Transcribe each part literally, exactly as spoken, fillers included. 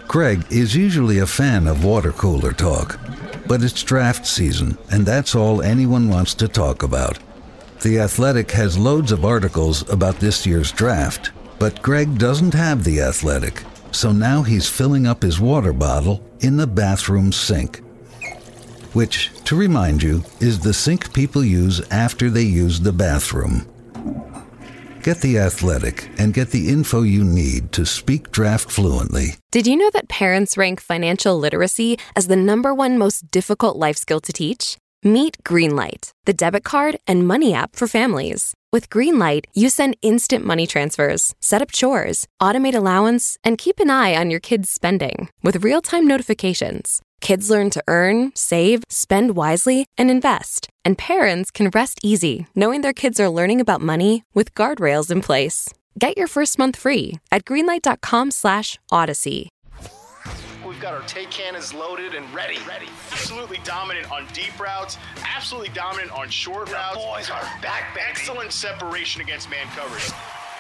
Greg is usually a fan of water cooler talk, but it's draft season, and that's all anyone wants to talk about. The Athletic has loads of articles about this year's draft, but Greg doesn't have The Athletic, so now he's filling up his water bottle in the bathroom sink. Which, to remind you, is the sink people use after they use the bathroom. Get The Athletic and get the info you need to speak draft fluently. Did you know that parents rank financial literacy as the number one most difficult life skill to teach? Meet Greenlight, the debit card and money app for families. With Greenlight, you send instant money transfers, set up chores, automate allowance, and keep an eye on your kids' spending with real-time notifications. Kids learn to earn, save, spend wisely, and invest. And parents can rest easy knowing their kids are learning about money with guardrails in place. Get your first month free at greenlight.com slash odyssey. We've got our take cannons loaded and ready. Ready. Absolutely dominant on deep routes. Absolutely dominant on short the routes. Boys are back, baby. Excellent separation against man coverage.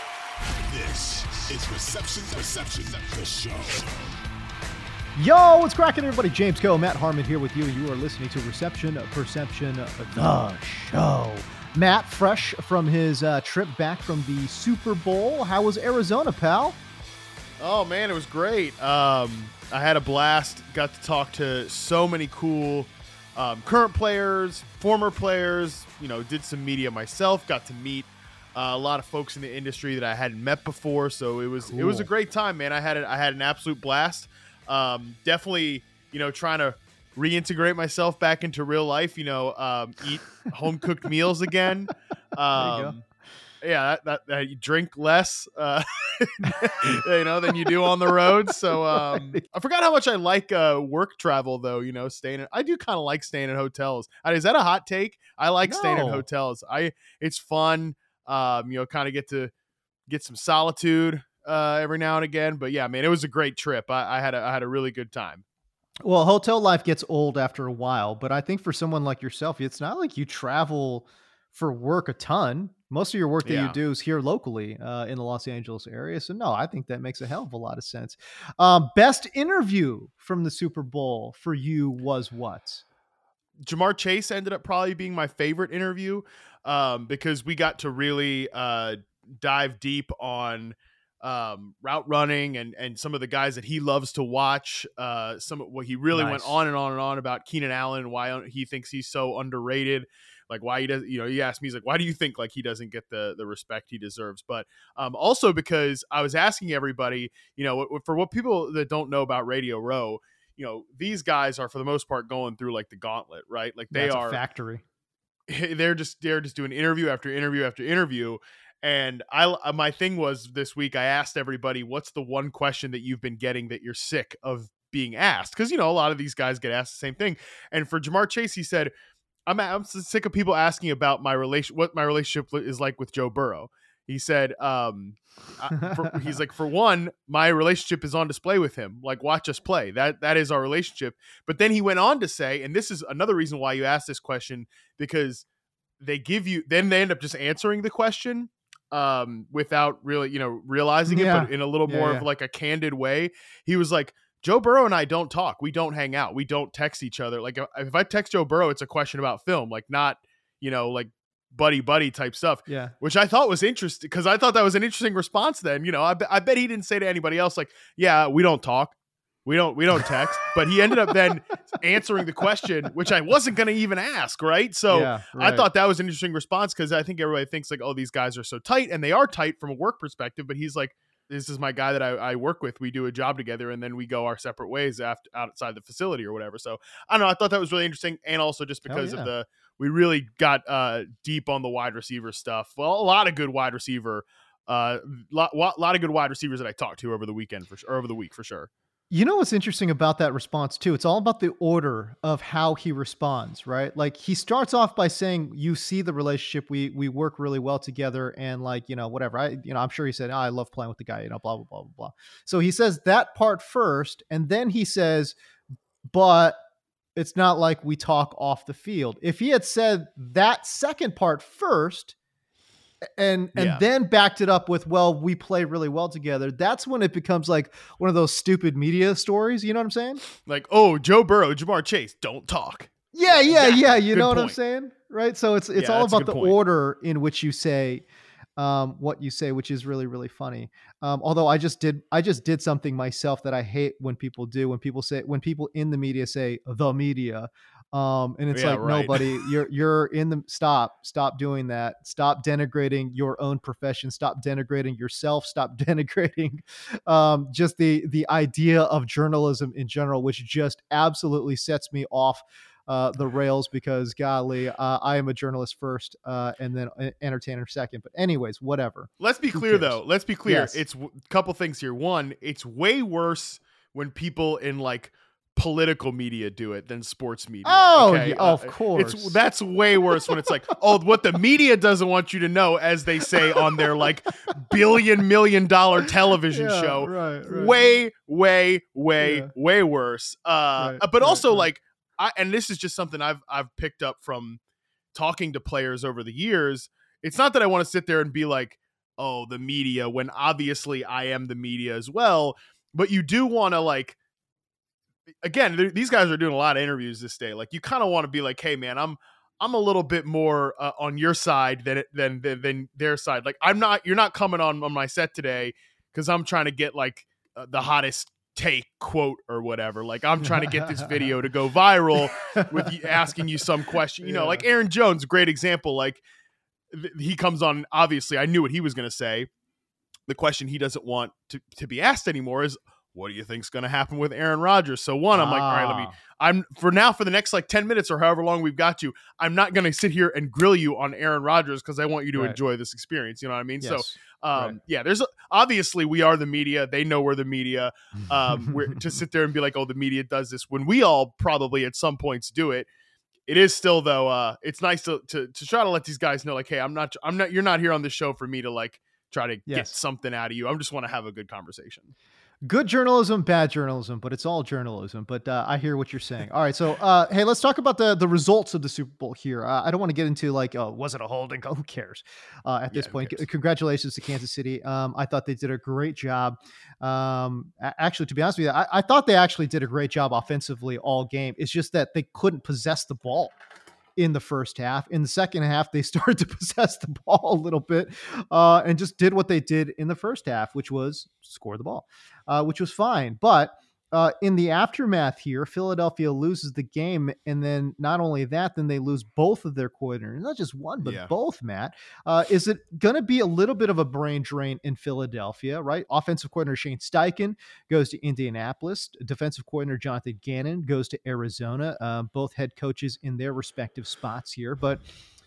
This is Reception Perception, the show. Yo, what's cracking, everybody? James Coe, Matt Harmon here with you. You are listening to Reception Perception, the show. Matt, fresh from his uh, trip back from the Super Bowl. How was Arizona, pal? Oh, man, it was great. Um, I had a blast. Got to talk to so many cool um, current players, former players. You know, did some media myself. Got to meet uh, a lot of folks in the industry that I hadn't met before. So it was cool. It was a great time, man. I had a, I had an absolute blast. Um, definitely, you know, trying to reintegrate myself back into real life, you know, um, eat home cooked meals again. Um, yeah, that, that, that you drink less, uh, you know, than you do on the road. So, um, I forgot how much I like, uh, work travel though, you know, staying in, I do kind of like staying in hotels. I, is that a hot take? I like No. staying in hotels. I, it's fun. Um, you know, kind of get to get some solitude. Uh, every now and again, but yeah, man, it was a great trip. I, I had a, I had a really good time. Well, hotel life gets old after a while, but I think for someone like yourself, it's not like you travel for work a ton. Most of your work that Yeah. you do is here locally uh, in the Los Angeles area. So no, I think that makes a hell of a lot of sense. Um, best interview from the Super Bowl for you was what? Jamar Chase ended up probably being my favorite interview um, because we got to really uh, dive deep on um route running and and some of the guys that he loves to watch. Uh some what he really Nice. went on and on and on about Keenan Allen and why he thinks he's so underrated, like why he does, you know, he asked me, he's like, why do you think like he doesn't get the the respect he deserves? But um also because I was asking everybody, you know, for what people that don't know about Radio Row, you know, these guys are for the most part going through like the gauntlet, right? Like they That's are a factory. they're just they're just doing interview after interview after interview. And I, my thing was this week, I asked everybody, what's the one question that you've been getting that you're sick of being asked? Because, you know, a lot of these guys get asked the same thing. And for Jamar Chase, he said, I'm, I'm sick of people asking about my relation, what my relationship is like with Joe Burrow. He said, um, I, for, he's like, for one, my relationship is on display with him. Like, watch us play. That That is our relationship. But then he went on to say, and this is another reason why you asked this question, because they give you, then they end up just answering the question um without really, you know, realizing Yeah. it, but in a little Yeah, more yeah. of like a candid way. He was like, Joe Burrow and I don't talk. We don't hang out. We don't text each other. Like if I text Joe Burrow, it's a question about film, like not, you know, like buddy buddy type stuff. Yeah. Which I thought was interesting because I thought that was an interesting response. Then, you know, I, be- I bet he didn't say to anybody else like, yeah, we don't talk. We don't we don't text, but he ended up then answering the question, which I wasn't going to even ask, right? So Yeah, I right. thought that was an interesting response because I think everybody thinks like, oh, these guys are so tight, and they are tight from a work perspective. But he's like, this is my guy that I, I work with. We do a job together, and then we go our separate ways after outside the facility or whatever. So I don't know. I thought that was really interesting, and also just Hell because yeah. of the we really got uh, deep on the wide receiver stuff. Well, a lot of good wide receiver, uh, lot, lot of good wide receivers that I talked to over the weekend for or over the week for sure. You know what's interesting about that response too? It's all about the order of how he responds, right? Like he starts off by saying, "You see the relationship. We we work really well together, and like you know whatever." I you know I'm sure he said, oh, "I love playing with the guy," you know, blah blah blah blah blah. So he says that part first, and then he says, "But it's not like we talk off the field." If he had said that second part first, and and Yeah. then backed it up with, well, we play really well together. That's when it becomes like one of those stupid media stories. You know what I'm saying? Like, oh, Joe Burrow, Jamar Chase, don't talk. Yeah, yeah, Exactly. yeah. You Good know what I'm point. saying? Right. So it's it's Yeah, all that's a about good the point. order in which you say um, what you say, which is really, really funny. Um, although I just did I just did something myself that I hate when people do, when people say when people in the media say the media. Um, and it's Yeah, like, right. nobody, you're you're in the stop, stop doing that. Stop denigrating your own profession. Stop denigrating yourself. Stop denigrating um, just the the idea of journalism in general, which just absolutely sets me off uh, the rails because, golly, uh, I am a journalist first, uh, and then an entertainer second. But anyways, whatever. Let's be Who clear, cares? though. Let's be clear. Yes. It's a couple things here. One, it's way worse when people in like political media do it than sports media. Oh, okay? yeah, Uh, of course. It's that's way worse when it's like, oh, what the media doesn't want you to know, as they say on their like billion million dollar television Yeah, show. right, right. Way, way, way, Yeah. way worse. Uh, Right, but right, also right. like, I and this is just something I've I've picked up from talking to players over the years. It's not that I want to sit there and be like, oh, the media, when obviously I am the media as well. But you do want to like, again, th- these guys are doing a lot of interviews this day. Like, you kind of want to be like, hey, man, I'm I'm a little bit more uh, on your side than, than than than their side. Like, I'm not. You're not coming on on my set today because I'm trying to get like uh, the hottest take quote or whatever. Like, I'm trying to get this video to go viral with you asking you some question. You know, Yeah. like Aaron Jones, great example. Like, th- he comes on. Obviously, I knew what he was going to say. The question he doesn't want to, to be asked anymore is, what do you think's going to happen with Aaron Rodgers? So one, I'm like, all right, let me, Ah. I'm for now, for the next like ten minutes or however long we've got you, I'm not going to sit here and grill you on Aaron Rodgers because I want you to Right. enjoy this experience. You know what I mean? Yes. So, um, Right. yeah, there's a, obviously we are the media. They know we're the media. Um, we're to sit there and be like, oh, the media does this when we all probably at some points do it. It is still though. Uh, it's nice to, to, to try to let these guys know like, hey, I'm not, I'm not, you're not here on the show for me to like try to get Yes. something out of you. I just want to have a good conversation. Good journalism, bad journalism, but it's all journalism. But uh, I hear what you're saying. All right, so uh, hey, let's talk about the the results of the Super Bowl here. Uh, I don't want to get into like, oh, was it a holding? Who cares? Uh, at this Yeah, who point, cares? C- congratulations to Kansas City. Um, I thought they did a great job. Um, a- actually, to be honest with you, I, I thought they actually did a great job offensively all game. It's just that they couldn't possess the ball in the first half. In the second half, they started to possess the ball a little bit uh, and just did what they did in the first half, which was score the ball, uh, which was fine. But uh, in the aftermath here, Philadelphia loses the game. And then not only that, then they lose both of their coordinators, not just one, but Yeah. both, Matt. Uh, is it going to be a little bit of a brain drain in Philadelphia, right? Offensive coordinator Shane Steichen goes to Indianapolis. Defensive coordinator Jonathan Gannon goes to Arizona. Um, both head coaches in their respective spots here. But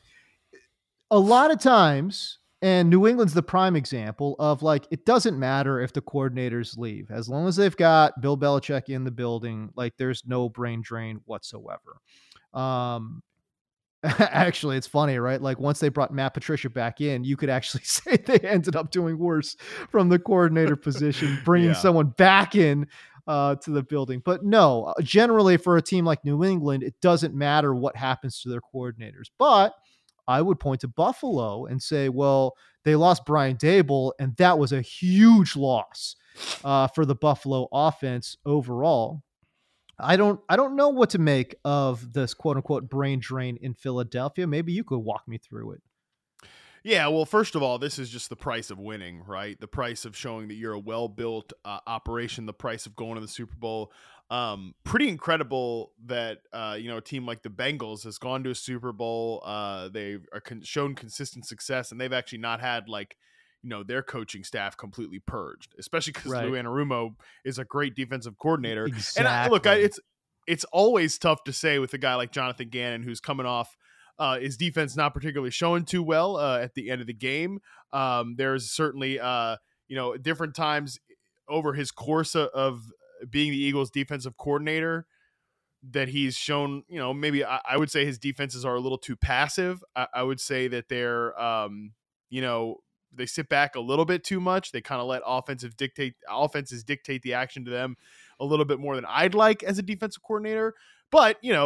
a lot of times, and New England's the prime example of like, it doesn't matter if the coordinators leave. As long as they've got Bill Belichick in the building, like there's no brain drain whatsoever. Um, Actually, it's funny, right? Like once they brought Matt Patricia back in, you could actually say they ended up doing worse from the coordinator position, bringing Yeah. someone back in uh, to the building. But no, uh, generally for a team like New England, it doesn't matter what happens to their coordinators. But I would point to Buffalo and say, well, they lost Brian Dable, and that was a huge loss uh, for the Buffalo offense overall. I don't I don't know what to make of this quote unquote brain drain in Philadelphia. Maybe you could walk me through it. Yeah, well, first of all, this is just the price of winning, right? The price of showing that you're a well-built uh, operation, the price of going to the Super Bowl. Um, pretty incredible that, uh, you know, a team like the Bengals has gone to a Super Bowl. Uh, they've are con- shown consistent success, and they've actually not had, like, you know, their coaching staff completely purged, especially because Right. Lou Anarumo is a great defensive coordinator. Exactly. And I, look, I, it's it's always tough to say with a guy like Jonathan Gannon, who's coming off uh, his defense not particularly showing too well uh, at the end of the game. Um, there's certainly, uh, you know, different times over his course of, of being the Eagles defensive coordinator that he's shown, you know, maybe I, I would say his defenses are a little too passive. I, I would say that they're, um, you know, they sit back a little bit too much. They kind of let offensive dictate offenses dictate the action to them a little bit more than I'd like as a defensive coordinator. But, you know,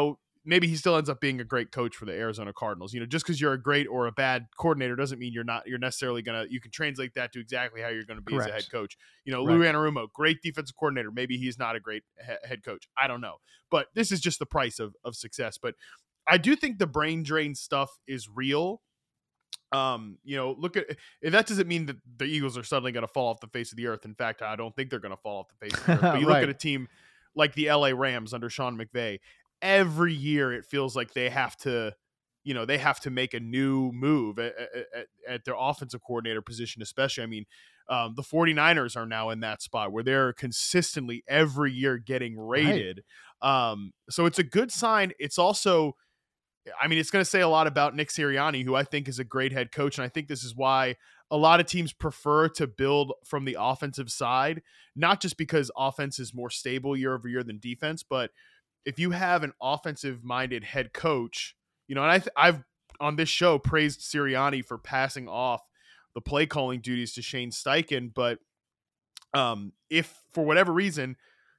maybe he still ends up being a great coach for the Arizona Cardinals. You know, just because you're a great or a bad coordinator doesn't mean you're not, you're necessarily going to, you can translate that to exactly how you're going to be Correct. As a head coach. You know, Lou right. Anarumo, great defensive coordinator. Maybe he's not a great he- head coach. I don't know. But this is just the price of, of success. But I do think the brain drain stuff is real. Um, you know, look at, that doesn't mean that the Eagles are suddenly going to fall off the face of the earth. In fact, I don't think they're going to fall off the face of the earth. But you right. look at a team like the L A Rams under Sean McVay. Every year it feels like they have to, you know, they have to make a new move at, at, at their offensive coordinator position, especially. I mean, um, the 49ers are now in that spot where they're consistently every year getting rated. Right. Um, so it's a good sign. It's also, I mean, it's going to say a lot about Nick Sirianni, who I think is a great head coach. And I think this is why a lot of teams prefer to build from the offensive side, not just because offense is more stable year over year than defense, but if you have an offensive minded head coach, you know, and I th- I've on this show praised Sirianni for passing off the play calling duties to Shane Steichen. But um, if for whatever reason,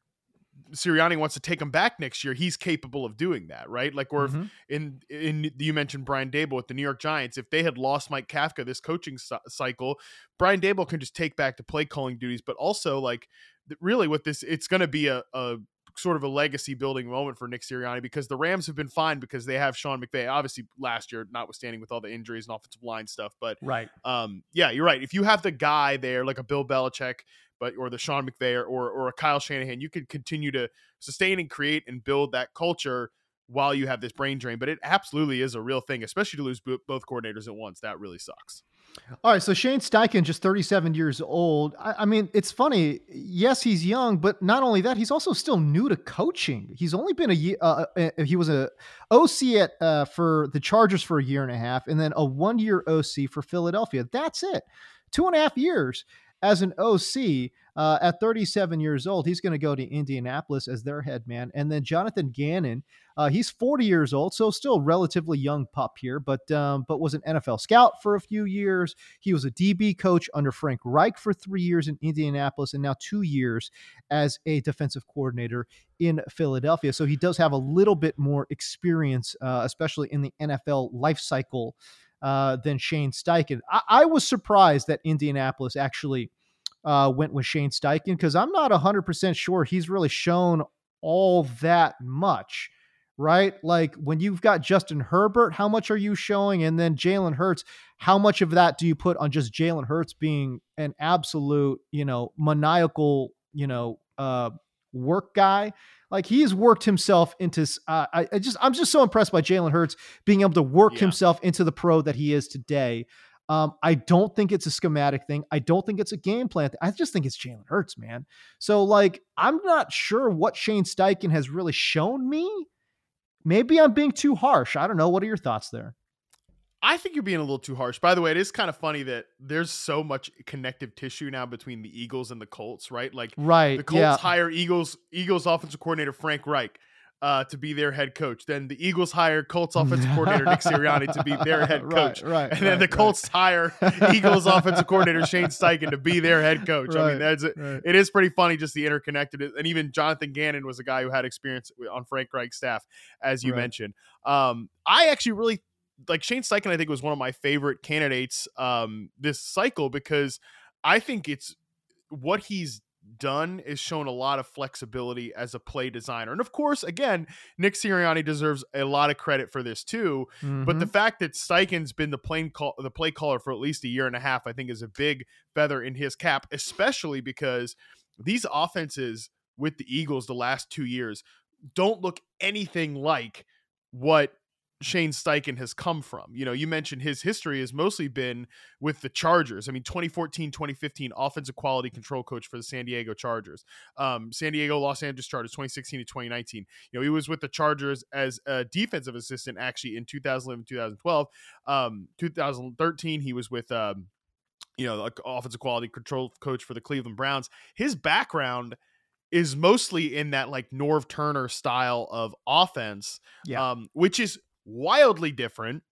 Sirianni wants to take him back next year, he's capable of doing that, right? Like, or mm-hmm. if in, in, you mentioned Brian Daboll with the New York Giants, if they had lost Mike Kafka this coaching c- cycle, Brian Daboll can just take back the play calling duties, but also like really with this, it's going to be a, a, sort of a legacy building moment for Nick Sirianni because the Rams have been fine because they have Sean McVay, obviously last year, notwithstanding with all the injuries and offensive line stuff. But right. Um, yeah, you're right. If you have the guy there, like a Bill Belichick, but, or the Sean McVay or, or, or a Kyle Shanahan, you can continue to sustain and create and build that culture while you have this brain drain, but it absolutely is a real thing, especially to lose b- both coordinators at once. That really sucks. All right, so Shane Steichen, just thirty-seven years old. I, I mean, it's funny. Yes, he's young, but not only that, he's also still new to coaching. He's only been a year. Uh, uh, he was a O C at uh, for the Chargers for a year and a half, and then a one-year O C for Philadelphia. That's it. Two and a half years as an O C. Uh, at thirty-seven years old, he's going to go to Indianapolis as their head man. And then Jonathan Gannon, uh, he's forty years old, so still relatively young pup here, but um, but was an N F L scout for a few years. He was a D B coach under Frank Reich for three years in Indianapolis, and now two years as a defensive coordinator in Philadelphia. So he does have a little bit more experience, uh, especially in the N F L life cycle uh, than Shane Steichen. I, I was surprised that Indianapolis actually Uh, went with Shane Steichen because I'm not one hundred percent sure he's really shown all that much, right? Like when you've got Justin Herbert, how much are you showing? And then Jalen Hurts, how much of that do you put on just Jalen Hurts being an absolute, you know, maniacal, you know, uh, work guy? Like he's worked himself into, uh, I, I just, I'm just so impressed by Jalen Hurts being able to work yeah. himself into the pro that he is today. Um, I don't think it's a schematic thing. I don't think it's a game plan thing. I just think it's Jalen Hurts, man. So like, I'm not sure what Shane Steichen has really shown me. Maybe I'm being too harsh. I don't know. What are your thoughts there? I think you're being a little too harsh. By the way, it is kind of funny that there's so much connective tissue now between the Eagles and the Colts, right? Like right, the Colts yeah. hire Eagles, Eagles offensive coordinator Frank Reich Uh, to be their head coach. Then the Eagles hire Colts offensive coordinator Nick Sirianni to be their head coach. Right, right, and then right, the Colts right. hire Eagles offensive coordinator Shane Steichen to be their head coach. Right, I mean, that's it. Right. It is pretty funny just the interconnected. And even Jonathan Gannon was a guy who had experience on Frank Reich's staff, as you right. mentioned. Um, I actually really like Shane Steichen. I think was one of my favorite candidates um, this cycle because I think it's what he's done is shown a lot of flexibility as a play designer. And of course, again, Nick Sirianni deserves a lot of credit for this too. Mm-hmm. But the fact that Steichen's been the play call, the play caller for at least a year and a half, I think is a big feather in his cap, especially because these offenses with the Eagles the last two years don't look anything like what Shane Steichen has come from. You know, you mentioned his history has mostly been with the Chargers. I mean, twenty fourteen, twenty fifteen offensive quality control coach for the San Diego Chargers. Um, San Diego, Los Angeles Chargers, twenty sixteen to twenty nineteen. You know, he was with the Chargers as a defensive assistant actually in two thousand eleven, two thousand twelve. Um, two thousand thirteen, he was with, um, you know, like offensive quality control coach for the Cleveland Browns. His background is mostly in that like Norv Turner style of offense, yeah. um, which is wildly different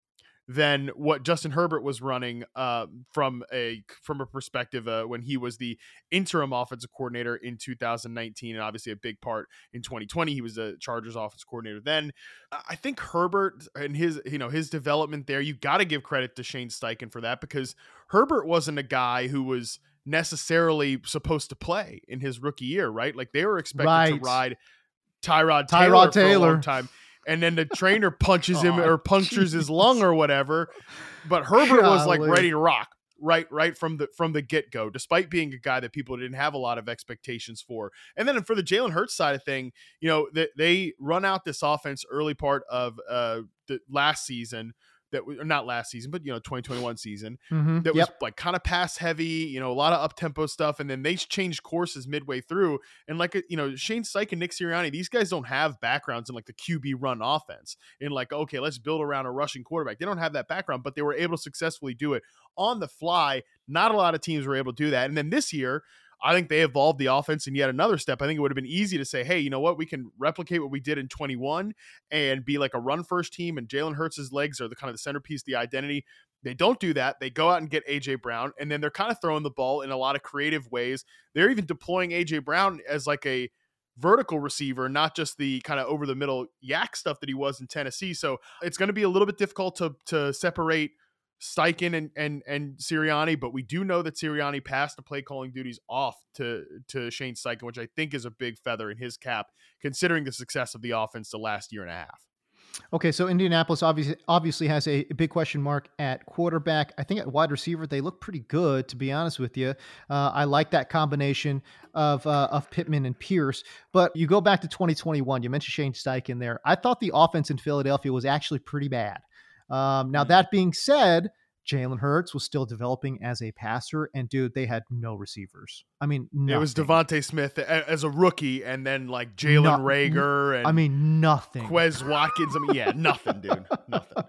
than what Justin Herbert was running uh, from a from a perspective uh, when he was the interim offensive coordinator in two thousand nineteen, and obviously a big part in twenty twenty. He was the Chargers offensive coordinator then. I think Herbert and his you know his development there, you got to give credit to Shane Steichen for that, because Herbert wasn't a guy who was necessarily supposed to play in his rookie year, right? Like they were expected right. to ride Tyrod Taylor, Tyrod for Taylor. a long time. And then the trainer punches him oh, or punctures geez. his lung or whatever. But Herbert Golly. was like ready to rock right, right from the from the get go, despite being a guy that people didn't have a lot of expectations for. And then for the Jalen Hurts side of thing, you know, they, they run out this offense early part of uh, the last season. That or not last season, but you know, twenty twenty-one season mm-hmm. that yep. was like kind of pass heavy, you know, a lot of up tempo stuff, and then they changed courses midway through. And like you know, Shane Steichen, Nick Sirianni, these guys don't have backgrounds in like the Q B run offense. In like, okay, let's build around a rushing quarterback. They don't have that background, but they were able to successfully do it on the fly. Not a lot of teams were able to do that. And then this year, I think they evolved the offense in yet another step. I think it would have been easy to say, hey, you know what? We can replicate what we did in twenty-one and be like a run first team, and Jalen Hurts' legs are the kind of the centerpiece, the identity. They don't do that. They go out and get A J Brown, and then they're kind of throwing the ball in a lot of creative ways. They're even deploying A J Brown as like a vertical receiver, not just the kind of over the middle yak stuff that he was in Tennessee. So it's going to be a little bit difficult to, to separate Steichen and, and, and Sirianni, but we do know that Sirianni passed the play calling duties off to, to Shane Steichen, which I think is a big feather in his cap, considering the success of the offense the last year and a half. Okay, so Indianapolis obviously obviously has a big question mark at quarterback. I think at wide receiver they look pretty good, to be honest with you. Uh, I like that combination of uh, of Pittman and Pierce. But you go back to twenty twenty-one. You mentioned Shane Steichen there. I thought the offense in Philadelphia was actually pretty bad. Um, now that being said, Jalen Hurts was still developing as a passer, and dude, they had no receivers. I mean, nothing. It was Devontae Smith as a rookie, and then like Jalen no, Reagor, and I mean, nothing. Quez Watkins. I mean, yeah, nothing, dude, nothing.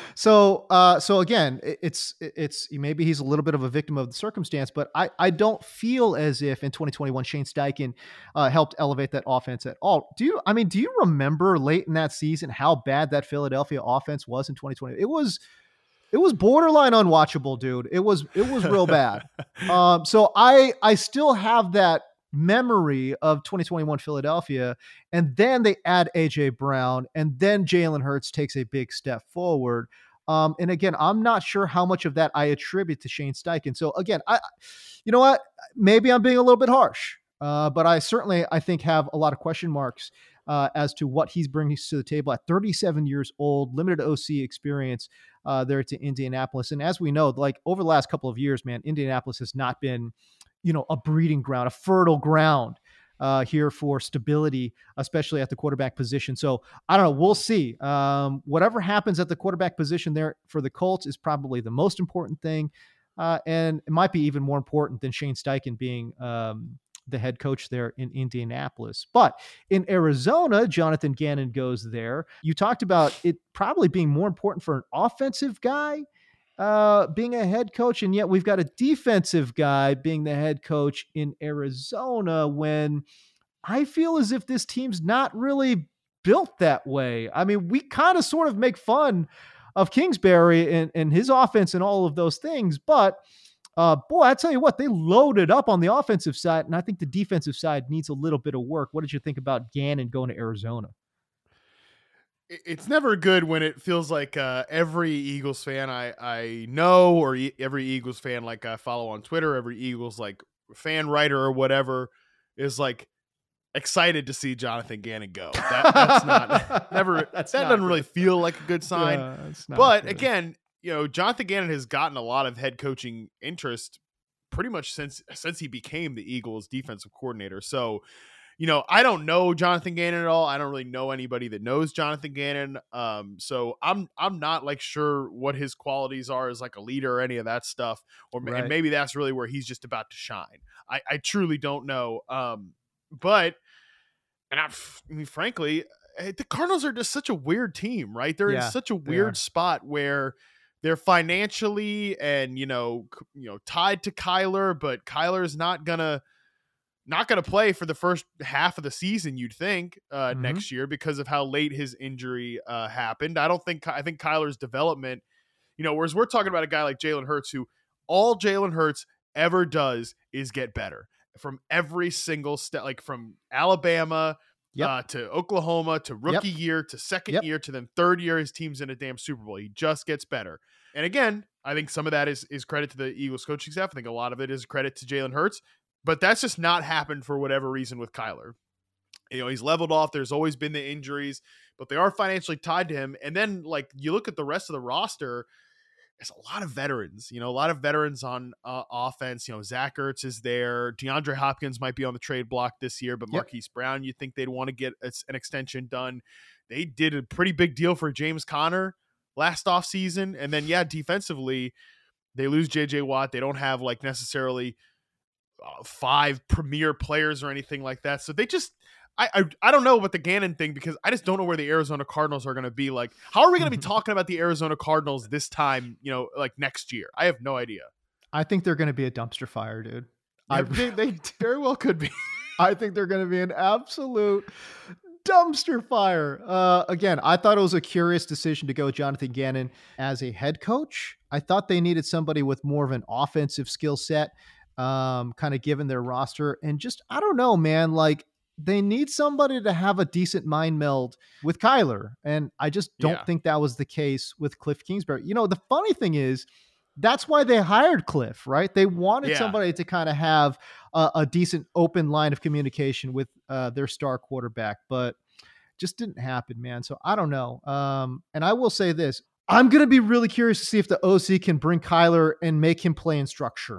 So, uh, so again, it's it's maybe he's a little bit of a victim of the circumstance, but I I don't feel as if in twenty twenty-one Shane Steichen uh, helped elevate that offense at all. Do you? I mean, do you remember late in that season how bad that Philadelphia offense was in twenty twenty? It was. It was borderline unwatchable, dude. It was it was real bad. Um, so I I still have that memory of twenty twenty-one Philadelphia, and then they add A J Brown, and then Jalen Hurts takes a big step forward. Um, and again, I'm not sure how much of that I attribute to Shane Steichen. So again, I, you know what? Maybe I'm being a little bit harsh, uh, but I certainly I think have a lot of question marks uh, as to what he's bringing to the table at thirty-seven years old, limited O C experience. Uh, there to Indianapolis. And as we know, like over the last couple of years, man, Indianapolis has not been, you know, a breeding ground, a fertile ground uh, here for stability, especially at the quarterback position. So I don't know. We'll see. Um, whatever happens at the quarterback position there for the Colts is probably the most important thing. Uh, and it might be even more important than Shane Steichen being um, the head coach there in Indianapolis. But in Arizona, Jonathan Gannon goes there. You talked about it probably being more important for an offensive guy uh, being a head coach, and yet we've got a defensive guy being the head coach in Arizona when I feel as if this team's not really built that way. I mean, we kind of sort of make fun of Kingsbury and, and his offense and all of those things, but Uh, boy, I tell you what, they loaded up on the offensive side, and I think the defensive side needs a little bit of work. What did you think about Gannon going to Arizona? It's never good when it feels like uh, every Eagles fan I, I know, or e- every Eagles fan like I follow on Twitter, every Eagles like fan writer or whatever is like excited to see Jonathan Gannon go. That, that's not never. that's that not doesn't good. really feel like a good sign. Yeah, it's not but good. again, you know, Jonathan Gannon has gotten a lot of head coaching interest pretty much since since he became the Eagles defensive coordinator. So, you know, I don't know Jonathan Gannon at all. I don't really know anybody that knows Jonathan Gannon. Um, so I'm I'm not like sure what his qualities are as like a leader or any of that stuff. Or Right. and maybe that's really where he's just about to shine. I, I truly don't know. Um, but and I, I mean, frankly, the Cardinals are just such a weird team, right? They're Yeah, in such a they weird are. spot where they're financially and, you know, c- you know, tied to Kyler, but Kyler's not gonna not gonna play for the first half of the season, you'd think, uh, Mhm. next year because of how late his injury uh, happened. I don't think I think Kyler's development You know, whereas we're talking about a guy like Jalen Hurts, who all Jalen Hurts ever does is get better from every single step, like from Alabama yep. uh, to Oklahoma to rookie yep. year to second yep. year to then third year. His team's in a damn Super Bowl. He just gets better. And again, I think some of that is is credit to the Eagles coaching staff. I think a lot of it is credit to Jalen Hurts, but that's just not happened for whatever reason with Kyler. You know, he's leveled off. There's always been the injuries, but they are financially tied to him. And then, like, you look at the rest of the roster, there's a lot of veterans, you know, a lot of veterans on uh, offense. You know, Zach Ertz is there. DeAndre Hopkins might be on the trade block this year, but yep. Marquise Brown, you think they'd want to get a, an extension done. They did a pretty big deal for James Conner last offseason. And then, yeah, defensively, they lose J J Watt. They don't have, like, necessarily uh, five premier players or anything like that. So they just, I, I I don't know about the Gannon thing, because I just don't know where the Arizona Cardinals are going to be. Like, how are we going to be talking about the Arizona Cardinals this time, you know, like next year? I have no idea. I think they're going to be a dumpster fire, dude. Yeah, I, they, they very well could be. I think they're going to be an absolute dumpster fire. Uh, again, I thought it was a curious decision to go Jonathan Gannon as a head coach. I thought they needed somebody with more of an offensive skill set, um, kind of given their roster. And just, I don't know, man, like, they need somebody to have a decent mind meld with Kyler. And I just don't yeah. think that was the case with Cliff Kingsbury. You know, the funny thing is, that's why they hired Cliff, right? They wanted yeah. somebody to kind of have a, a decent open line of communication with uh, their star quarterback, but just didn't happen, man. So I don't know. Um, and I will say this, I'm going to be really curious to see if the O C can bring Kyler and make him play in structure.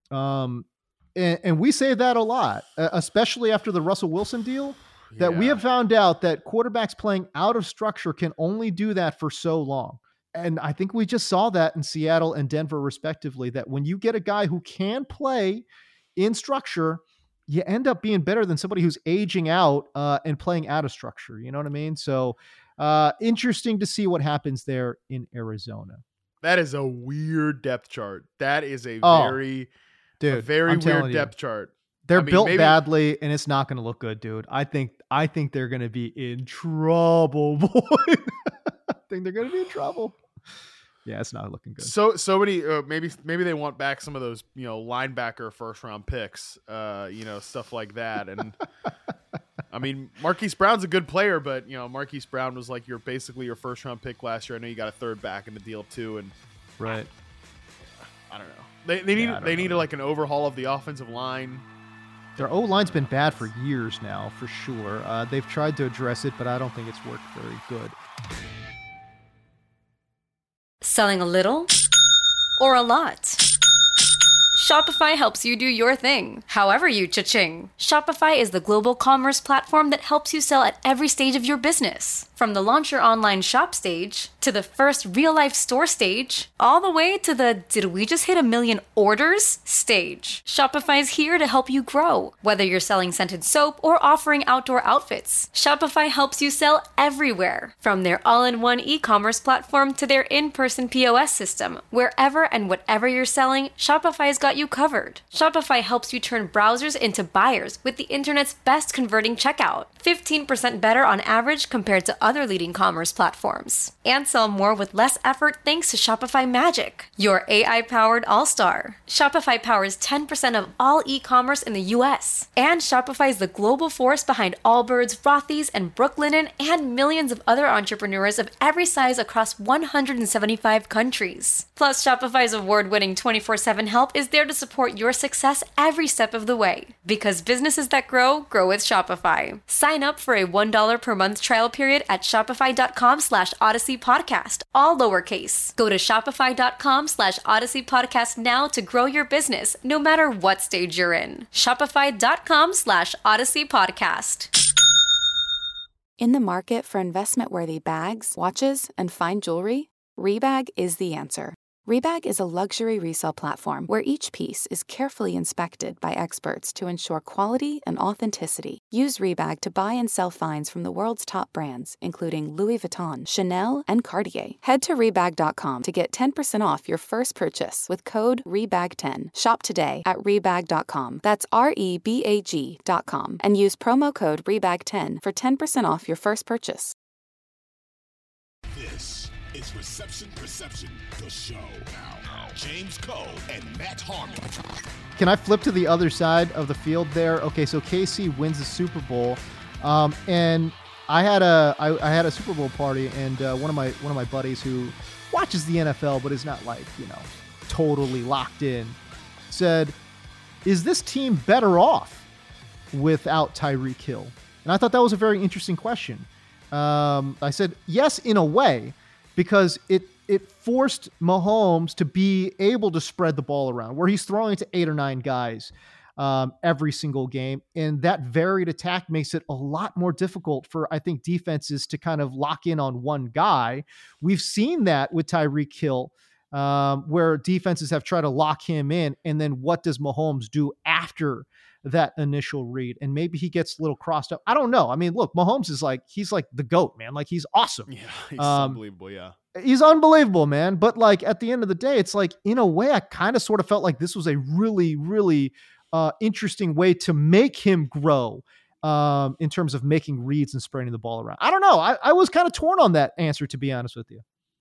Um, And, and we say that a lot, uh, especially after the Russell Wilson deal, that yeah. we have found out that quarterbacks playing out of structure can only do that for so long. And I think we just saw that in Seattle and Denver, respectively, that when you get a guy who can play in structure, you end up being better than somebody who's aging out uh, and playing out of structure. You know what I mean? So uh, interesting to see what happens there in Arizona. That is a weird depth chart. That is a oh. very... Dude, a very I'm weird depth you, chart. They're I mean, built maybe, badly, and it's not going to look good, dude. I think I think they're going to be in trouble, boy. I think they're going to be in trouble. Yeah, it's not looking good. So so many. Uh, maybe maybe they want back some of those, you know, linebacker first round picks. Uh, you know, stuff like that. And I mean, Marquise Brown's a good player, but you know, Marquise Brown was like your basically your first round pick last year. I know you got a third back in the deal too, and right. I don't know. They they need yeah, they know. need like an overhaul of the offensive line. Their O-line's been bad for years now, for sure. Uh, they've tried to address it, but I don't think it's worked very good. Selling a little or a lot? Shopify helps you do your thing, however you cha-ching. Shopify is the global commerce platform that helps you sell at every stage of your business. From the launch your online shop stage, to the first real-life store stage, all the way to the did we just hit a million orders stage. Shopify is here to help you grow. Whether you're selling scented soap or offering outdoor outfits, Shopify helps you sell everywhere. From their all-in-one e-commerce platform to their in-person P O S system, wherever and whatever you're selling, Shopify's got you covered. Shopify helps you turn browsers into buyers with the internet's best converting checkout. fifteen percent better on average compared to other leading commerce platforms. And sell more with less effort thanks to Shopify Magic, your A I-powered all-star. Shopify powers ten percent of all e-commerce in the U S. And Shopify is the global force behind Allbirds, Rothy's, and Brooklinen, and millions of other entrepreneurs of every size across one hundred seventy-five countries. Plus, Shopify's award-winning twenty-four seven help is there to support your success every step of the way. Because businesses that grow, grow with Shopify. Sign up for a one dollar per month trial period at shopify.com slash Odyssey Podcast, all lowercase. Go to shopify.com slash Odyssey Podcast now to grow your business, no matter what stage you're in. Shopify.com slash Odyssey Podcast. In the market for investment-worthy bags, watches, and fine jewelry, Rebag is the answer. Rebag is a luxury resale platform where each piece is carefully inspected by experts to ensure quality and authenticity. Use Rebag to buy and sell finds from the world's top brands, including Louis Vuitton, Chanel, and Cartier. Head to Rebag dot com to get ten percent off your first purchase with code Rebag ten. Shop today at Rebag dot com. That's R E B A G dot com. And use promo code Rebag ten for ten percent off your first purchase. This It's Reception Perception, the show. Now, James Koh and Matt Harmon. Can I flip to the other side of the field there? Okay, so K C wins the Super Bowl, um, and I had a I, I had a Super Bowl party, and uh, one of my one of my buddies who watches the N F L but is not like you know totally locked in said, "Is this team better off without Tyreek Hill?" And I thought that was a very interesting question. Um, I said yes, in a way, because it it forced Mahomes to be able to spread the ball around, where he's throwing to eight or nine guys um, every single game. And that varied attack makes it a lot more difficult for, I think, defenses to kind of lock in on one guy. We've seen that with Tyreek Hill, um, where defenses have tried to lock him in. And then what does Mahomes do after that initial read? And maybe he gets a little crossed up. I don't know. I mean, look, Mahomes is like, he's like the GOAT, man. Like, he's awesome. Yeah, he's um, unbelievable. Yeah. He's unbelievable, man. But like at the end of the day, it's like, in a way, I kind of sort of felt like this was a really, really uh, interesting way to make him grow um, in terms of making reads and spreading the ball around. I don't know. I, I was kind of torn on that answer, to be honest with you.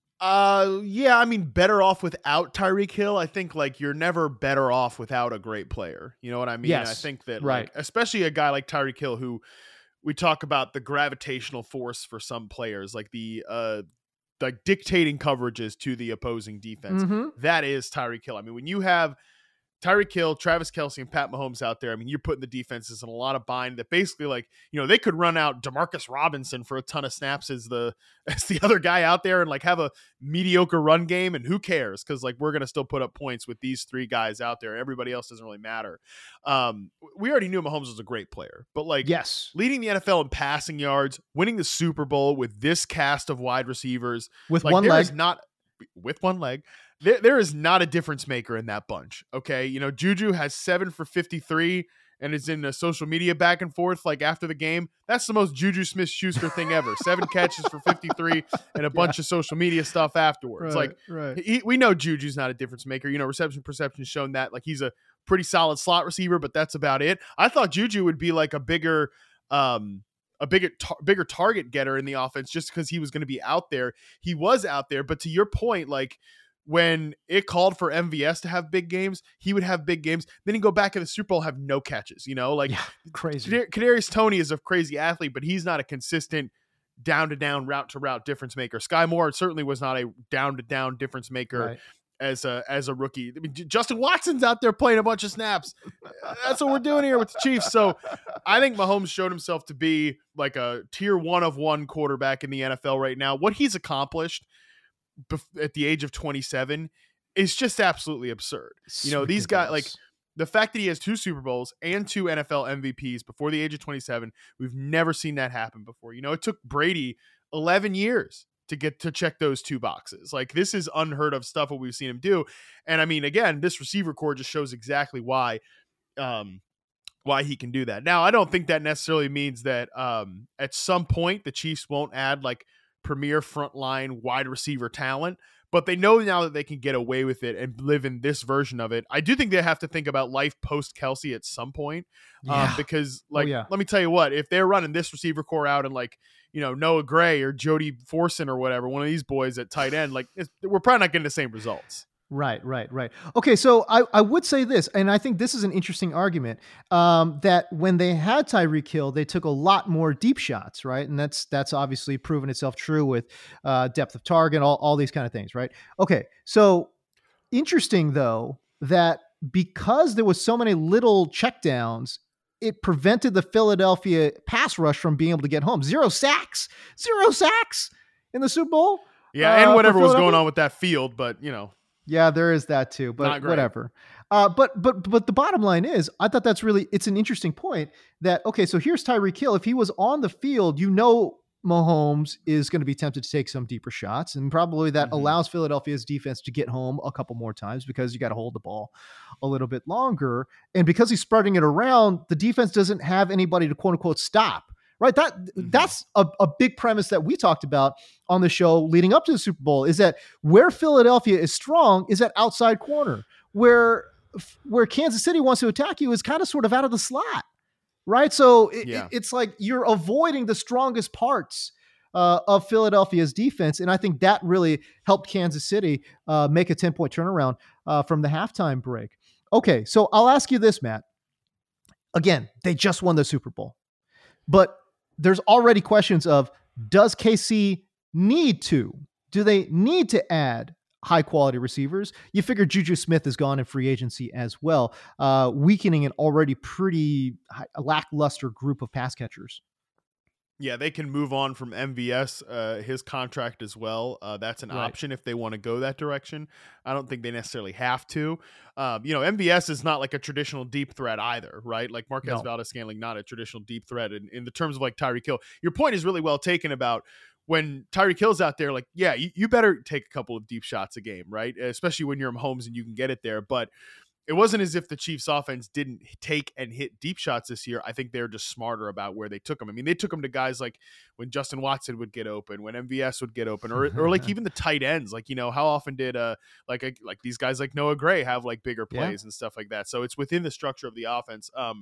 Uh, yeah, I mean, better off without Tyreek Hill. I think like you're never better off without a great player. You know what I mean? Yes, I think that, right. like, especially a guy like Tyreek Hill, who we talk about the gravitational force for some players, like the, uh, like dictating coverages to the opposing defense. Mm-hmm. That is Tyreek Hill. I mean, when you have Tyreek Hill, Travis Kelce, and Pat Mahomes out there, I mean, you're putting the defenses in a lot of bind that basically, like, you know, they could run out DeMarcus Robinson for a ton of snaps as the as the other guy out there and like have a mediocre run game, and who cares? Because like we're gonna still put up points with these three guys out there. Everybody else doesn't really matter. Um, we already knew Mahomes was a great player, but like, yes, leading the N F L in passing yards, winning the Super Bowl with this cast of wide receivers with like, one there leg, is not with one leg. There, there is not a difference maker in that bunch. Okay. You know, Juju has seven for fifty-three and is in a social media back and forth. Like after the game, that's the most Juju Smith-Schuster thing ever. Seven catches for fifty-three and a bunch yeah. of social media stuff afterwards. Right, like right. He, we know Juju's not a difference maker. You know, reception perception has shown that like he's a pretty solid slot receiver, but that's about it. I thought Juju would be like a bigger, um, a bigger, tar- bigger target getter in the offense just because he was going to be out there. He was out there, but to your point, like, when it called for M V S to have big games, he would have big games. Then he'd go back in the Super Bowl, have no catches, you know, like yeah, crazy. Kadarius Toney is a crazy athlete, but he's not a consistent down to down, route to route difference maker. Sky Moore certainly was not a down to down difference maker right. as a, as a rookie. I mean, Justin Watson's out there playing a bunch of snaps. That's what we're doing here with the Chiefs. So I think Mahomes showed himself to be like a tier one of one quarterback in the N F L right now. What he's accomplished at the age of twenty-seven is just absolutely absurd. You know, these guys, like the fact that he has two Super Bowls and two N F L M V Ps before the age of twenty-seven, we've never seen that happen before. You know, it took Brady eleven years to get to check those two boxes. Like this is unheard of stuff what we've seen him do. And I mean, again, this receiver core just shows exactly why, um, why he can do that. Now, I don't think that necessarily means that um, at some point the Chiefs won't add like premier frontline wide receiver talent, but they know now that they can get away with it and live in this version of it. I do think they have to think about life post Kelce at some point, yeah. um, because like, oh, yeah. let me tell you what, if they're running this receiver core out and like, you know, Noah Gray or Jody Forson or whatever, one of these boys at tight end, like it's, we're probably not getting the same results. Right, right, right. Okay, so I, I would say this, and I think this is an interesting argument, um, that when they had Tyreek Hill, they took a lot more deep shots, right? And that's that's obviously proven itself true with uh, depth of target, all, all these kind of things, right? Okay, so interesting, though, that because there was so many little checkdowns, it prevented the Philadelphia pass rush from being able to get home. Zero sacks, zero sacks in the Super Bowl. Yeah, and uh, whatever was going on with that field, but, you know. Yeah, there is that too, but whatever. Uh, but but but the bottom line is, I thought that's really, it's an interesting point that, okay, so here's Tyreek Hill. If he was on the field, you know Mahomes is going to be tempted to take some deeper shots, and probably that mm-hmm. allows Philadelphia's defense to get home a couple more times because you got to hold the ball a little bit longer. And because he's spreading it around, the defense doesn't have anybody to quote unquote stop. Right. That mm-hmm. that's a, a big premise that we talked about on the show leading up to the Super Bowl, is that where Philadelphia is strong is at outside corner, where where Kansas City wants to attack you is kind of sort of out of the slot. Right. So it, yeah. it, it's like you're avoiding the strongest parts uh, of Philadelphia's defense. And I think that really helped Kansas City uh, make a ten-point turnaround uh, from the halftime break. Okay, so I'll ask you this, Matt. Again, they just won the Super Bowl. But there's already questions of, does K C need to? Do they need to add high-quality receivers? You figure Juju Smith is gone in free agency as well, uh, weakening an already pretty high, lackluster group of pass catchers. Yeah, they can move on from M V S, uh, his contract as well. Uh, that's an Right. option if they want to go that direction. I don't think they necessarily have to. Um, you know, M V S is not like a traditional deep threat either, right? Like Marquez No. Valdes-Scantling, not a traditional deep threat in, in the terms of like Tyreek Hill. Your point is really well taken about when Tyreek Hill's out there, like, yeah, you, you better take a couple of deep shots a game, right? Especially when you're Mahomes and you can get it there. But it wasn't as if the Chiefs offense didn't take and hit deep shots this year. I think they're just smarter about where they took them. I mean, they took them to guys like when Justin Watson would get open, when M V S would get open, or or like even the tight ends. Like, you know, how often did uh like a, like these guys like Noah Gray have like bigger plays Yeah. and stuff like that. So it's within the structure of the offense. Um,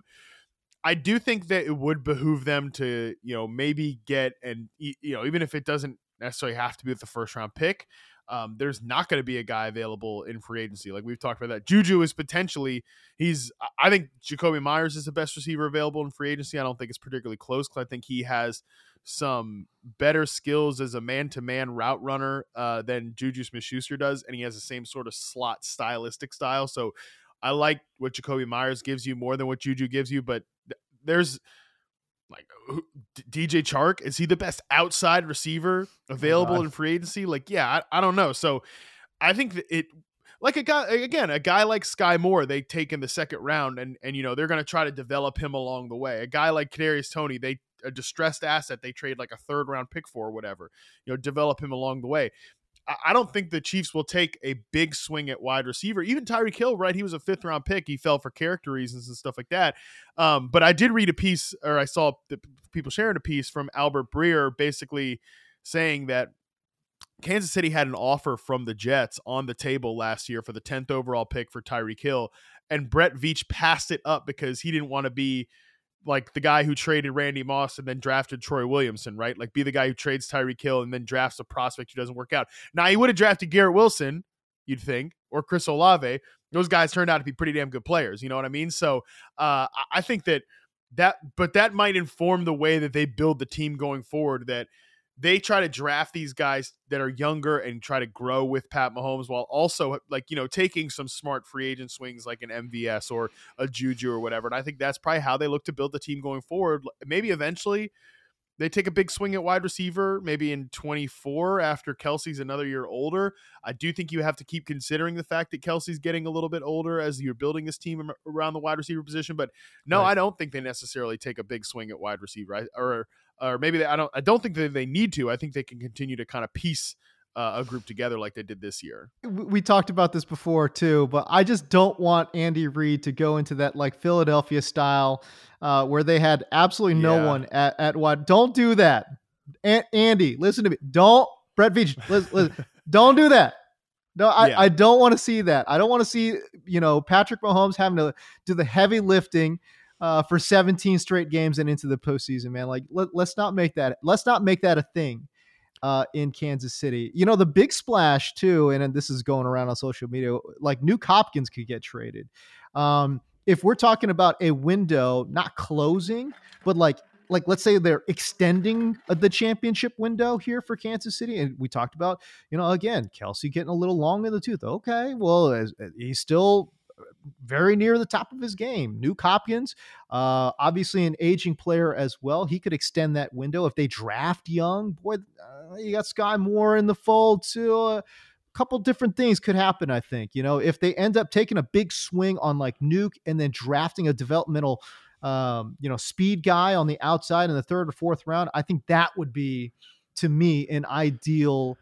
I do think that it would behoove them to, you know, maybe get, and you know, even if it doesn't necessarily have to be with the first round pick, um, there's not going to be a guy available in free agency. Like we've talked about that. Juju is potentially, he's, I think Jacoby Myers is the best receiver available in free agency. I don't think it's particularly close because I think he has some better skills as a man-to-man route runner uh, than Juju Smith-Schuster does. And he has the same sort of slot stylistic style. So I like what Jacoby Myers gives you more than what Juju gives you, but th- there's like who- D J Chark. Is he the best outside receiver available God. in free agency? Like, yeah, I, I don't know. So I think that it, like a guy, again, a guy like Sky Moore, they take in the second round and, and, you know, they're going to try to develop him along the way. A guy like Kadarius Toney, they, a distressed asset, they trade like a third round pick for or whatever, you know, develop him along the way. I don't think the Chiefs will take a big swing at wide receiver. Even Tyreek Hill, right? He was a fifth round pick. He fell for character reasons and stuff like that. Um, but I did read a piece, or I saw the people sharing a piece from Albert Breer, basically saying that Kansas City had an offer from the Jets on the table last year for the tenth overall pick for Tyreek Hill, and Brett Veach passed it up because he didn't want to be like the guy who traded Randy Moss and then drafted Troy Williamson, right? Like be the guy who trades Tyreek Hill and then drafts a prospect who doesn't work out. Now he would have drafted Garrett Wilson, you'd think, or Chris Olave. Those guys turned out to be pretty damn good players. You know what I mean? So uh, I think that that, but that might inform the way that they build the team going forward, that they try to draft these guys that are younger and try to grow with Pat Mahomes while also, like, you know, taking some smart free agent swings like an M V S or a Juju or whatever. And I think that's probably how they look to build the team going forward. Maybe eventually they take a big swing at wide receiver, maybe in twenty-four after Kelsey's another year older. I do think you have to keep considering the fact that Kelsey's getting a little bit older as you're building this team around the wide receiver position. But no, right. I don't think they necessarily take a big swing at wide receiver. I, or or maybe they, I don't I don't think that they need to. I think they can continue to kind of piece uh, a group together like they did this year. We talked about this before too, but I just don't want Andy Reid to go into that like Philadelphia style uh, where they had absolutely no Yeah. one at, at wide. Don't do that. A- Andy, listen to me. Don't Brett Veach, listen, listen, don't do that. No, I, Yeah. I don't want to see that. I don't want to see, you know, Patrick Mahomes having to do the heavy lifting uh, for seventeen straight games and into the postseason, man. Like, let, let's not make that, let's not make that a thing uh, in Kansas City. You know, the big splash too, and, and this is going around on social media, like Nuke Hopkins could get traded. Um, if we're talking about a window, not closing, but like, like let's say they're extending the championship window here for Kansas City. And we talked about, you know, again, Kelsey getting a little long in the tooth. Okay. Well, as, he's still very near the top of his game. Nuke Hopkins, uh, obviously an aging player as well. He could extend that window if they draft young. Boy, uh, you got Sky Moore in the fold too. Uh, couple different things could happen. I think, you know, if they end up taking a big swing on like Nuke and then drafting a developmental, um, you know, speed guy on the outside in the third or fourth round, I think that would be, to me, an ideal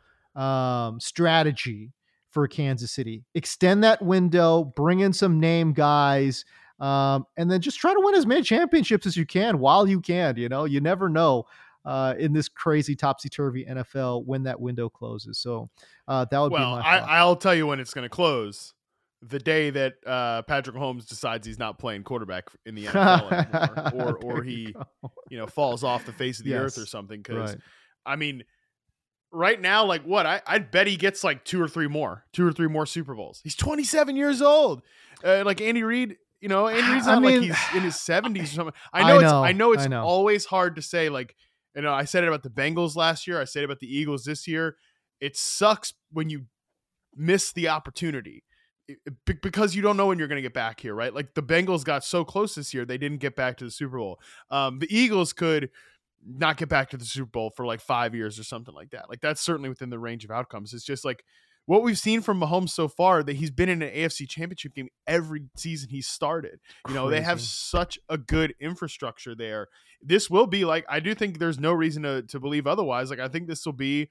um, strategy for Kansas City. Extend that window, bring in some name guys, um, and then just try to win as many championships as you can while you can. You know, you never know uh, in this crazy topsy-turvy N F L when that window closes. So uh, that would well, be my I, thought. I'll tell you when it's going to close. The day that uh, Patrick Mahomes decides he's not playing quarterback in the N F L anymore, or or There you he, go. you know, falls off the face of the Yes, earth or something. Because right. I mean, right now, like what? I, I'd bet he gets like two or three more, two or three more Super Bowls. He's twenty-seven years old. Uh, like Andy Reid, you know, Andy Reid's not I mean, like he's in his seventies or something. I know, I know it's, I know it's I know. always hard to say, like, you know, I said it about the Bengals last year. I said it about the Eagles this year. It sucks when you miss the opportunity because you don't know when you're going to get back here, right? Like the Bengals got so close this year, they didn't get back to the Super Bowl. Um, the Eagles could not get back to the Super Bowl for like five years or something like that. Like that's certainly within the range of outcomes. It's just like what we've seen from Mahomes so far, that he's been in an A F C Championship game every season he started. You know, Crazy. They have such a good infrastructure there. This will be like, I do think there's no reason to, to believe otherwise. Like I think this will be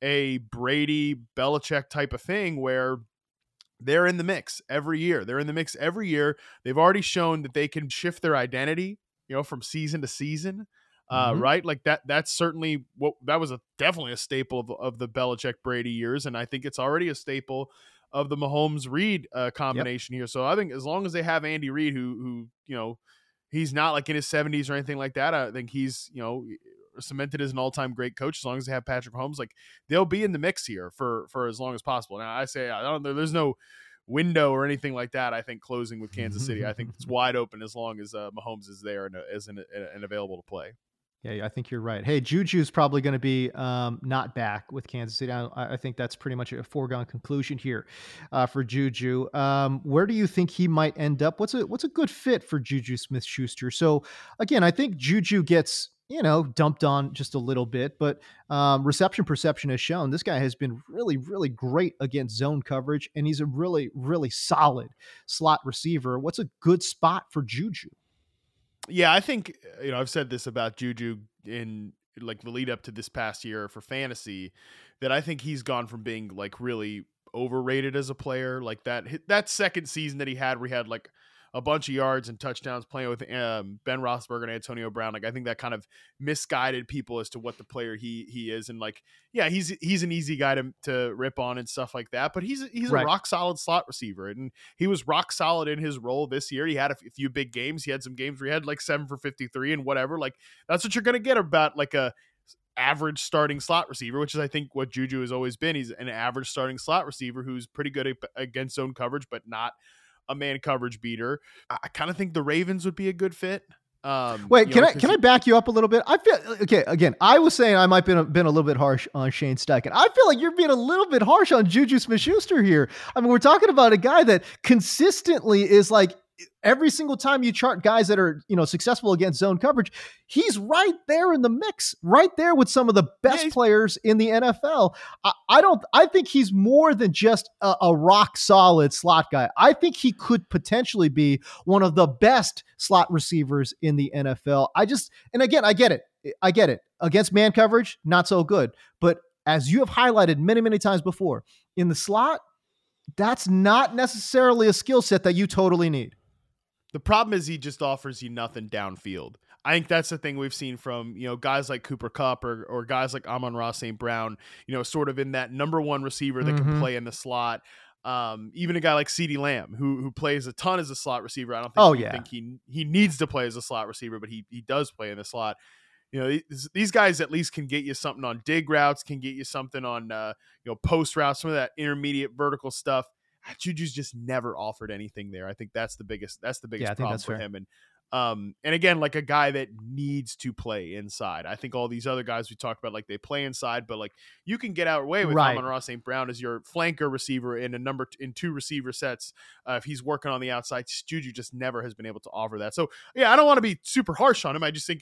a Brady Belichick type of thing where they're in the mix every year. They're in the mix every year. They've already shown that they can shift their identity, you know, from season to season. Uh, mm-hmm. Right. Like that, that's certainly what that was a, definitely a staple of, of the Belichick Brady years. And I think it's already a staple of the Mahomes Reid uh, combination yep. here. So I think as long as they have Andy Reid, who, who, you know, he's not like in his seventies or anything like that. I think he's, you know, cemented as an all-time great coach. As long as they have Patrick Mahomes, like they'll be in the mix here for, for as long as possible. Now I say, I don't know, there's no window or anything like that. I think closing with Kansas City, I think it's wide open as long as uh, Mahomes is there and uh, is an, and available to play. Yeah, I think you're right. Hey, Juju's probably going to be um, not back with Kansas City. I, I think that's pretty much a foregone conclusion here uh, for Juju. Um, where do you think he might end up? What's a what's a good fit for Juju Smith-Schuster? So again, I think Juju gets, you know, dumped on just a little bit, but um, reception perception has shown this guy has been really, really great against zone coverage, and he's a really, really solid slot receiver. What's a good spot for Juju? Yeah, I think, you know, I've said this about Juju in like the lead up to this past year for fantasy, that I think he's gone from being like really overrated as a player. Like that, that second season that he had, where he had like a bunch of yards and touchdowns playing with um, Ben Roethlisberger and Antonio Brown. Like I think that kind of misguided people as to what the player he he is. And like, yeah, he's he's an easy guy to to rip on and stuff like that. But he's he's right. a rock solid slot receiver, and he was rock solid in his role this year. He had a few big games. He had some games where he had like seven for fifty-three and whatever. Like that's what you're gonna get about like a average starting slot receiver, which is I think what Juju has always been. He's an average starting slot receiver who's pretty good against zone coverage, but not a man coverage beater. I, I kind of think the Ravens would be a good fit. Um, Wait, can know, I can he, I back you up a little bit? I feel okay. Again, I was saying I might been a, been a little bit harsh on Shane Steichen. I feel like you're being a little bit harsh on Juju Smith-Schuster here. I mean, we're talking about a guy that consistently is like every single time you chart guys that are, you know, successful against zone coverage, he's right there in the mix, right there with some of the best yeah, players in the N F L. I, I don't, I think he's more than just a, a rock solid slot guy. I think he could potentially be one of the best slot receivers in the N F L. I just, and again, I get it. I get it. Against man coverage, not so good. But as you have highlighted many, many times before, in the slot, that's not necessarily a skill set that you totally need. The problem is he just offers you nothing downfield. I think that's the thing we've seen from, you know, guys like Cooper Kupp or or guys like Amon-Ra Saint Brown, you know, sort of in that number one receiver that mm-hmm. can play in the slot. Um, even a guy like CeeDee Lamb, who who plays a ton as a slot receiver. I don't think, oh, yeah. think he he needs to play as a slot receiver, but he he does play in the slot. You know, these, these guys at least can get you something on dig routes, can get you something on, uh, you know, post routes, some of that intermediate vertical stuff. Juju's just never offered anything there. I think that's the biggest, that's the biggest yeah, problem for fair. him. And, um, and again, like a guy that needs to play inside. I think all these other guys we talked about, like they play inside, but like you can get out away with right. Amon-Ra Saint Brown as your flanker receiver in a number t- in two receiver sets. Uh, if he's working on the outside, Juju just never has been able to offer that. So yeah, I don't want to be super harsh on him. I just think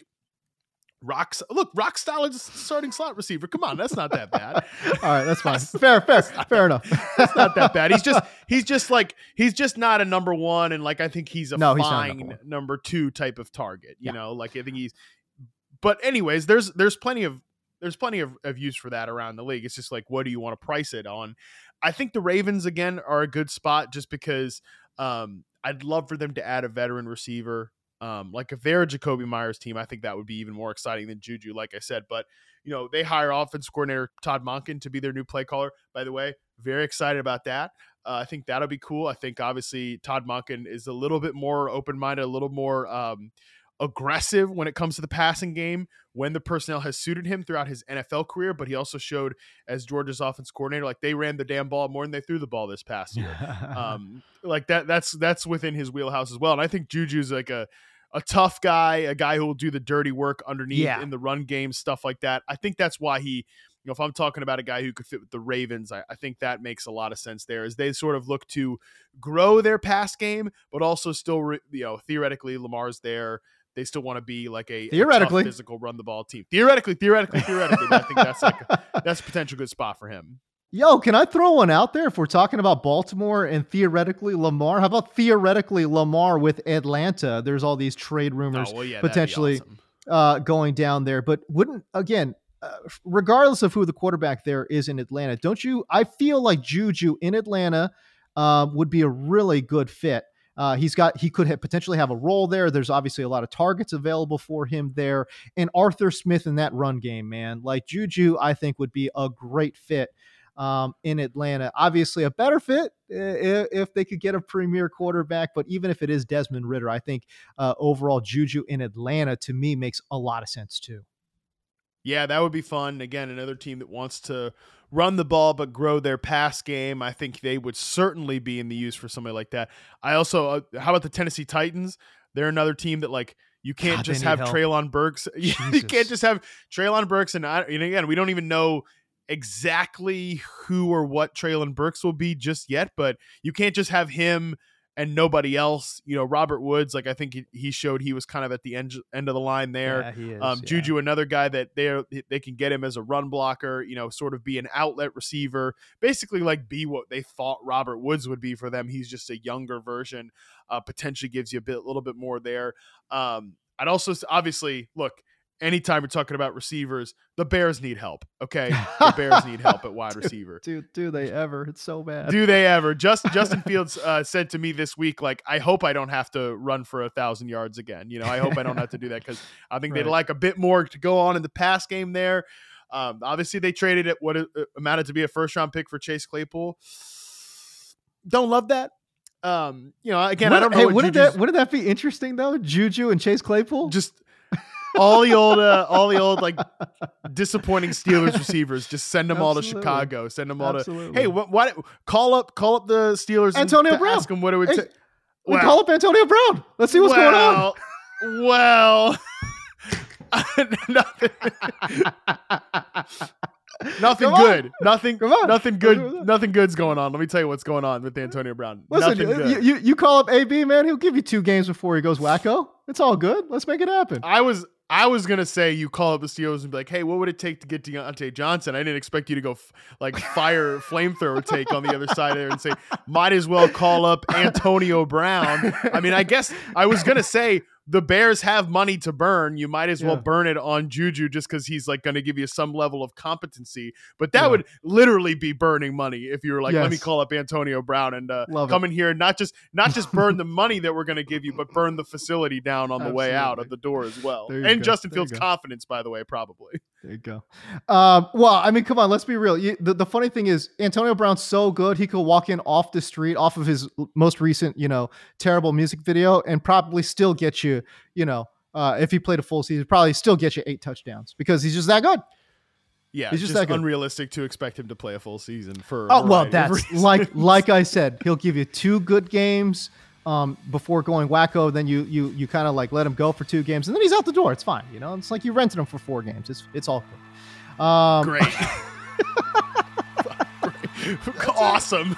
Rock, look, rock solid starting slot receiver. Come on, that's not that bad. All right, that's fine. That's, fair, fair, fair enough. That's not that bad. He's just, he's just like, he's just not a number one, and like I think he's a no, fine he's number, number two type of target. You yeah. know, like I think he's. But anyways, there's there's plenty of there's plenty of, of use for that around the league. It's just like, what do you want to price it on? I think the Ravens again are a good spot just because um, I'd love for them to add a veteran receiver. Um, like if they're a Jacoby Myers team, I think that would be even more exciting than Juju, like I said. But, you know, they hire offense coordinator Todd Monken to be their new play caller, by the way. Very excited about that. Uh, I think that'll be cool. I think obviously Todd Monken is a little bit more open-minded, a little more um, aggressive when it comes to the passing game when the personnel has suited him throughout his N F L career, but he also showed as Georgia's offense coordinator, like they ran the damn ball more than they threw the ball this past year. um, like that, that's, that's within his wheelhouse as well. And I think Juju's like a, a tough guy, a guy who will do the dirty work underneath yeah. in the run game, stuff like that. I think that's why he, you know, if I'm talking about a guy who could fit with the Ravens, I, I think that makes a lot of sense there as they sort of look to grow their pass game, but also still, re, you know, theoretically Lamar's there. They still want to be like a, theoretically a tough, physical run the ball team. Theoretically, theoretically, theoretically. I think that's like a, that's a potential good spot for him. Yo, can I throw one out there? If we're talking about Baltimore and theoretically Lamar, how about theoretically Lamar with Atlanta? There's all these trade rumors oh, well, yeah, potentially awesome. uh, going down there, but wouldn't again, uh, regardless of who the quarterback there is in Atlanta, don't you? I feel like Juju in Atlanta uh, would be a really good fit. Uh, he's got, he could have potentially have a role there. There's obviously a lot of targets available for him there. And Arthur Smith in that run game, man, like Juju, I think would be a great fit um, in Atlanta. Obviously a better fit if, if they could get a premier quarterback, but even if it is Desmond Ridder, I think uh, overall Juju in Atlanta to me makes a lot of sense too. Yeah, that would be fun. Again, another team that wants to run the ball but grow their pass game. I think they would certainly be in the use for somebody like that. I also, uh, how about the Tennessee Titans? They're another team that like you can't God, just have help. Treylon Burks. You can't just have Treylon Burks, and, I, and again, we don't even know exactly who or what Treylon Burks will be just yet. But you can't just have him and nobody else. You know, Robert Woods, like I think he, he showed he was kind of at the end end of the line there. Yeah, he is, um, yeah. Juju, another guy that they they can get him as a run blocker, you know, sort of be an outlet receiver, basically like be what they thought Robert Woods would be for them. He's just a younger version, uh, potentially gives you a bit, a little bit more there. Um, I'd also obviously look. Anytime we're talking about receivers, the Bears need help. Okay, the Bears need help at wide do, receiver. Do do they ever? It's so bad. Do they ever? Just Justin Fields uh, said to me this week, like, I hope I don't have to run for a thousand yards again. You know, I hope I don't have to do that because I think right. they'd like a bit more to go on in the pass game there. Um, obviously, they traded it what it amounted to be a first round pick for Chase Claypool. Don't love that. Um, you know, again, what, I don't know. Hey, what wouldn't that wouldn't that be interesting though? Juju and Chase Claypool, just. all the old, uh, all the old like disappointing Steelers receivers. Just send them Absolutely. all to Chicago. Send them all Absolutely. to. Hey, what? Why? Call up, call up the Steelers. Antonio and Brown. Ask them what it would hey, take. We well, call up Antonio Brown. Let's see what's well, going on. Well, nothing. Nothing Come good. On. Nothing. Come on. Nothing good. Nothing good's going on. Let me tell you what's going on with Antonio Brown. Listen, Nothing good. You, you you call up A B, man. He'll give you two games before he goes wacko. It's all good. Let's make it happen. I was. I was going to say you call up the Steelers and be like, hey, what would it take to get Deontay Johnson? I didn't expect you to go f- like fire flamethrower take on the other side there and say, might as well call up Antonio Brown. I mean, I guess I was going to say the Bears have money to burn. You might as well yeah. burn it on Juju just because he's like going to give you some level of competency. But that yeah. would literally be burning money if you were like, yes. let me call up Antonio Brown and uh, come it. in here and not just not just burn the money that we're going to give you, but burn the facility down on the Absolutely. way out of the door as well. And go. Justin there Fields' confidence, by the way, probably. There you go. Um, well, I mean, come on, let's be real. You, the, the funny thing is Antonio Brown's so good. He could walk in off the street, off of his most recent, you know, terrible music video and probably still get you, you know, uh, if he played a full season, probably still get you eight touchdowns because he's just that good. Yeah, he's just, just that unrealistic to expect him to play a full season for. Oh well, that's like like I said, he'll give you two good games um, before going wacko. Then you you you kind of like let him go for two games, and then he's out the door. It's fine, you know. It's like you rented him for four games. It's it's all good. Um, Great, awesome.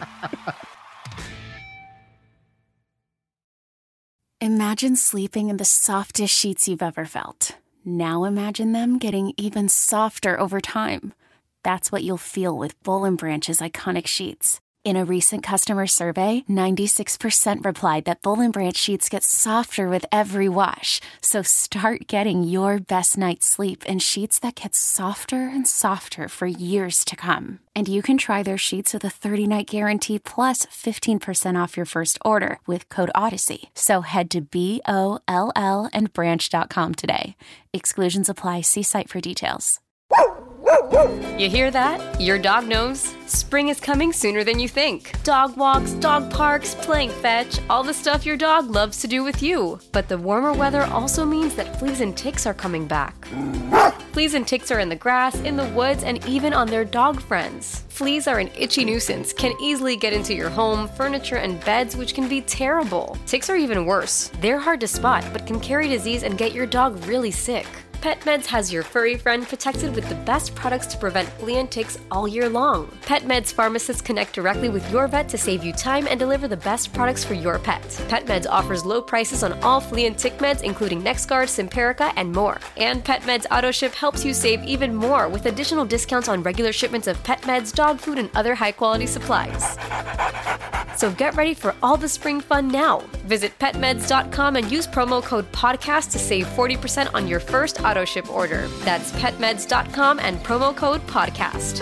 Imagine sleeping in the softest sheets you've ever felt. Now imagine them getting even softer over time. That's what you'll feel with Boll and Branch's iconic sheets. In a recent customer survey, ninety-six percent replied that Boll and Branch sheets get softer with every wash. So start getting your best night's sleep in sheets that get softer and softer for years to come. And you can try their sheets with a thirty-night guarantee plus fifteen percent off your first order with code Odyssey. So head to B O L L and branch dot com today. Exclusions apply. See site for details. You hear that? Your dog knows. Spring is coming sooner than you think. Dog walks, dog parks, playing fetch, all the stuff your dog loves to do with you. But the warmer weather also means that fleas and ticks are coming back. Fleas and ticks are in the grass, in the woods, and even on their dog friends. Fleas are an itchy nuisance, can easily get into your home, furniture, and beds, which can be terrible. Ticks are even worse. They're hard to spot, but can carry disease and get your dog really sick. PetMeds has your furry friend protected with the best products to prevent flea and ticks all year long. PetMeds pharmacists connect directly with your vet to save you time and deliver the best products for your pet. PetMeds offers low prices on all flea and tick meds, including NexGard, Simparica, and more. And PetMeds AutoShip helps you save even more with additional discounts on regular shipments of pet meds, dog food, and other high-quality supplies. So get ready for all the spring fun now. Visit pet meds dot com and use promo code podcast to save forty percent on your first auto ship order. That's pet meds dot com and promo code podcast.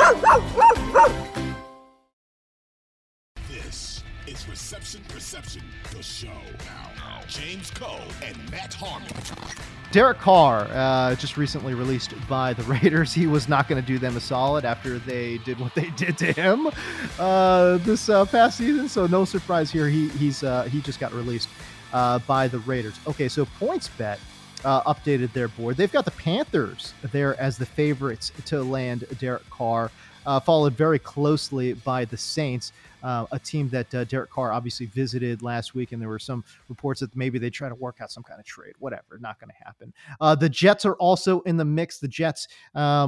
This is Reception Perception, the show. Now, James Cole and Matt Harmon. Derek Carr, uh, just recently released by the Raiders. He was not going to do them a solid after they did what they did to him uh, this uh, past season. So no surprise here. He he's uh, he just got released uh, by the Raiders. Okay, so PointsBet uh, updated their board. They've got the Panthers there as the favorites to land Derek Carr, uh, followed very closely by the Saints. Uh, a team that uh, Derek Carr obviously visited last week, and there were some reports that maybe they try to work out some kind of trade. Whatever, not going to happen. Uh, the Jets are also in the mix. The Jets, um,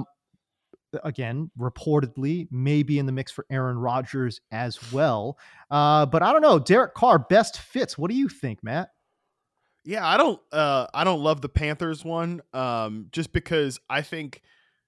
again, reportedly, may be in the mix for Aaron Rodgers as well. Uh, but I don't know. Derek Carr best fits. What do you think, Matt? Yeah, I don't. Uh, I don't love the Panthers one, um, just because I think.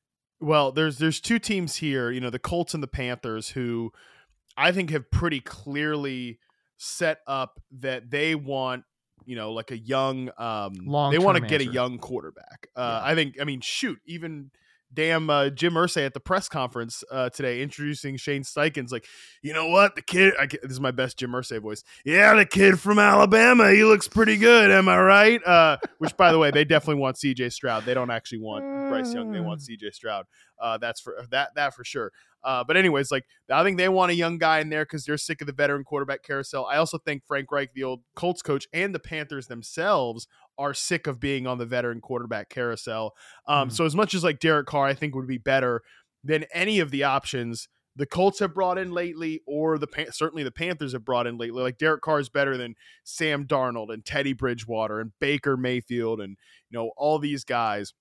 Well, there's there's two teams here. You know, the Colts and the Panthers, who I think have pretty clearly set up that they want, you know, like a young, um, they want to get a young quarterback. Uh, yeah. I think, I mean, shoot, even damn uh, Jim Irsay at the press conference uh, today introducing Shane Steichen's like, you know what, the kid, I, this is my best Jim Irsay voice. Yeah, the kid from Alabama, he looks pretty good. Am I right? Uh, which, by the way, they definitely want C J Stroud. They don't actually want Bryce Young. They want C J Stroud. Uh, that's for that, that for sure. Uh, but anyways, like I think they want a young guy in there because they're sick of the veteran quarterback carousel. I also think Frank Reich, the old Colts coach, and the Panthers themselves are sick of being on the veteran quarterback carousel. Um, mm. So as much as like Derek Carr, I think would be better than any of the options the Colts have brought in lately, or the certainly the Panthers have brought in lately. Like Derek Carr is better than Sam Darnold and Teddy Bridgewater and Baker Mayfield and you know all these guys.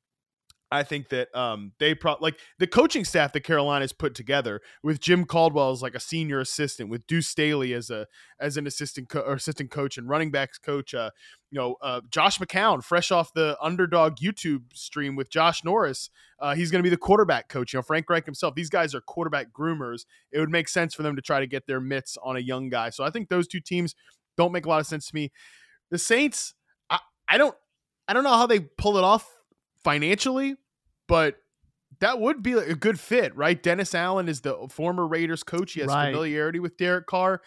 I think that um, they pro- like the coaching staff that Carolina's put together with Jim Caldwell as like a senior assistant, with Deuce Staley as a as an assistant co- or assistant coach and running backs coach. Uh, you know, uh, Josh McCown, fresh off the Underdog YouTube stream with Josh Norris, uh, he's going to be the quarterback coach. You know, Frank Reich himself. These guys are quarterback groomers. It would make sense for them to try to get their mitts on a young guy. So I think those two teams don't make a lot of sense to me. The Saints, I, I don't, I don't know how they pull it off financially, but that would be a good fit, right? Dennis Allen is the former Raiders coach. He has right. familiarity with Derek Carr,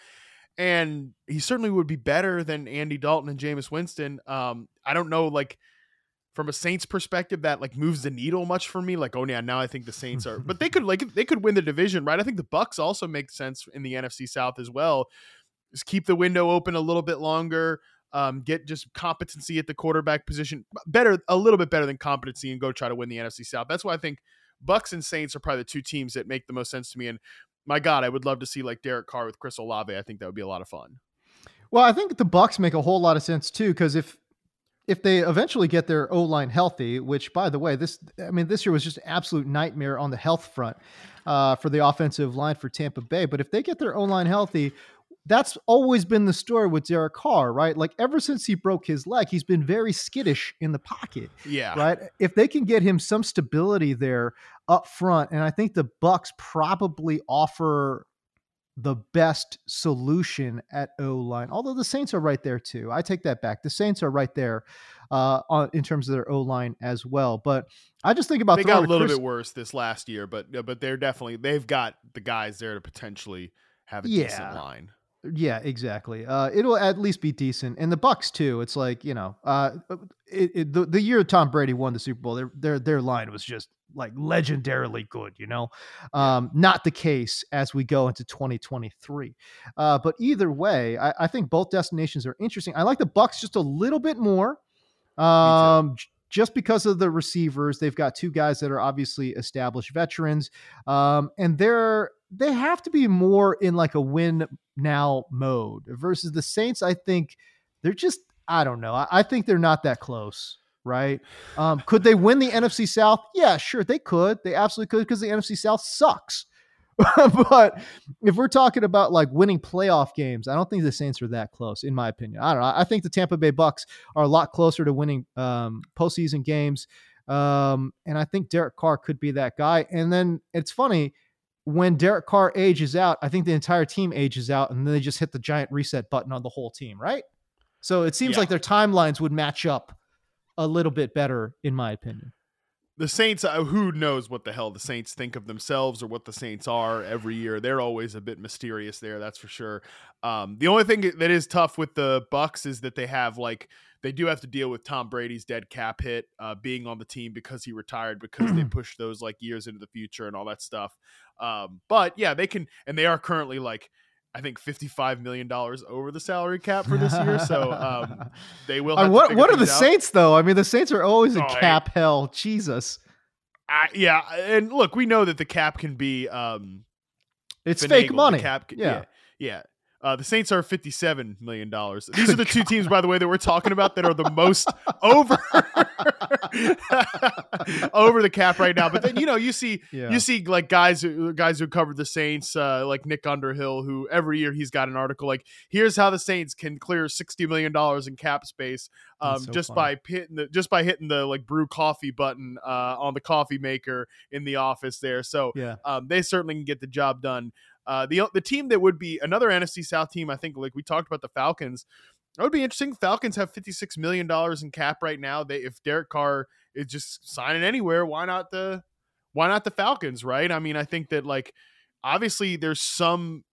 and he certainly would be better than Andy Dalton and Jameis Winston. Um, I don't know, like from a Saints perspective, that like moves the needle much for me. Like, oh yeah, now I think the Saints are, but they could like they could win the division, right? I think the Bucs also make sense in the N F C South as well. Just keep the window open a little bit longer. Um, get just competency at the quarterback position better, a little bit better than competency, and go try to win the N F C South. That's why I think Bucs and Saints are probably the two teams that make the most sense to me. And my God, I would love to see like Derek Carr with Chris Olave. I think that would be a lot of fun. Well, I think the Bucs make a whole lot of sense too, because if if they eventually get their O-line healthy, which by the way, this I mean this year was just an absolute nightmare on the health front uh, for the offensive line for Tampa Bay. But if they get their O-line healthy, that's always been the story with Derek Carr, right? Like ever since he broke his leg, he's been very skittish in the pocket. Yeah. Right. If they can get him some stability there up front, and I think the Bucs probably offer the best solution at O-line, although the Saints are right there too. I take that back. The Saints are right there uh, on, in terms of their O-line as well. But I just think about they got a little Chris- bit worse this last year, but but they're definitely they've got the guys there to potentially have a yeah. decent line. Yeah, exactly. Uh, it'll at least be decent. And the Bucs too. It's like, you know, uh, it, it, the, the year Tom Brady won the Super Bowl, their, their, their line was just like legendarily good, you know, um, not the case as we go into twenty twenty-three. Uh, but either way, I, I think both destinations are interesting. I like the Bucks just a little bit more, um, j- just because of the receivers. They've got two guys that are obviously established veterans, um, and they're they have to be more in like a win now mode versus the Saints. I think they're just, I don't know. I, I think they're not that close. Right. Um, could they win the N F C South? Yeah, sure. They could. They absolutely could, because the N F C South sucks. But if we're talking about like winning playoff games, I don't think the Saints are that close, in my opinion. I don't know. I think the Tampa Bay Bucks are a lot closer to winning um, postseason games. Um, and I think Derek Carr could be that guy. And then it's funny, when Derek Carr ages out, I think the entire team ages out, and then they just hit the giant reset button on the whole team. Right. So it seems Yeah. like their timelines would match up a little bit better, in my opinion. The Saints, uh, who knows what the hell the Saints think of themselves or what the Saints are every year. They're always a bit mysterious there, that's for sure. Um, the only thing that is tough with the Bucks is that they have like they do have to deal with Tom Brady's dead cap hit, uh, being on the team because he retired, because they pushed those like years into the future and all that stuff. Um, but yeah, they can, and they are currently like, I think fifty-five million dollars over the salary cap for this year. So um, they will have Uh, to what figure what are the things out. Saints, though? I mean, the Saints are always in Oh, cap hell. Jesus. I, yeah, and look, we know that the cap can be um, It's finagled. fake The money. cap can- Yeah. yeah, yeah. Uh, the Saints are fifty-seven million dollars. These are the two teams, by the way, that we're talking about that are the most over over the cap right now. But then, you know, you see Yeah. you see like guys who guys who covered the Saints, uh, like Nick Underhill, who every year he's got an article like, here's how the Saints can clear sixty million dollars in cap space um, That's so just funny. by hitting the just by hitting the like brew coffee button uh, on the coffee maker in the office there. So Yeah. um, they certainly can get the job done. Uh, the the team that would be another N F C South team, I think, like we talked about the Falcons, that would be interesting. Falcons have fifty-six million dollars in cap right now. They if Derek Carr is just signing anywhere, why not the why not the Falcons, right? I mean, I think that like obviously there's some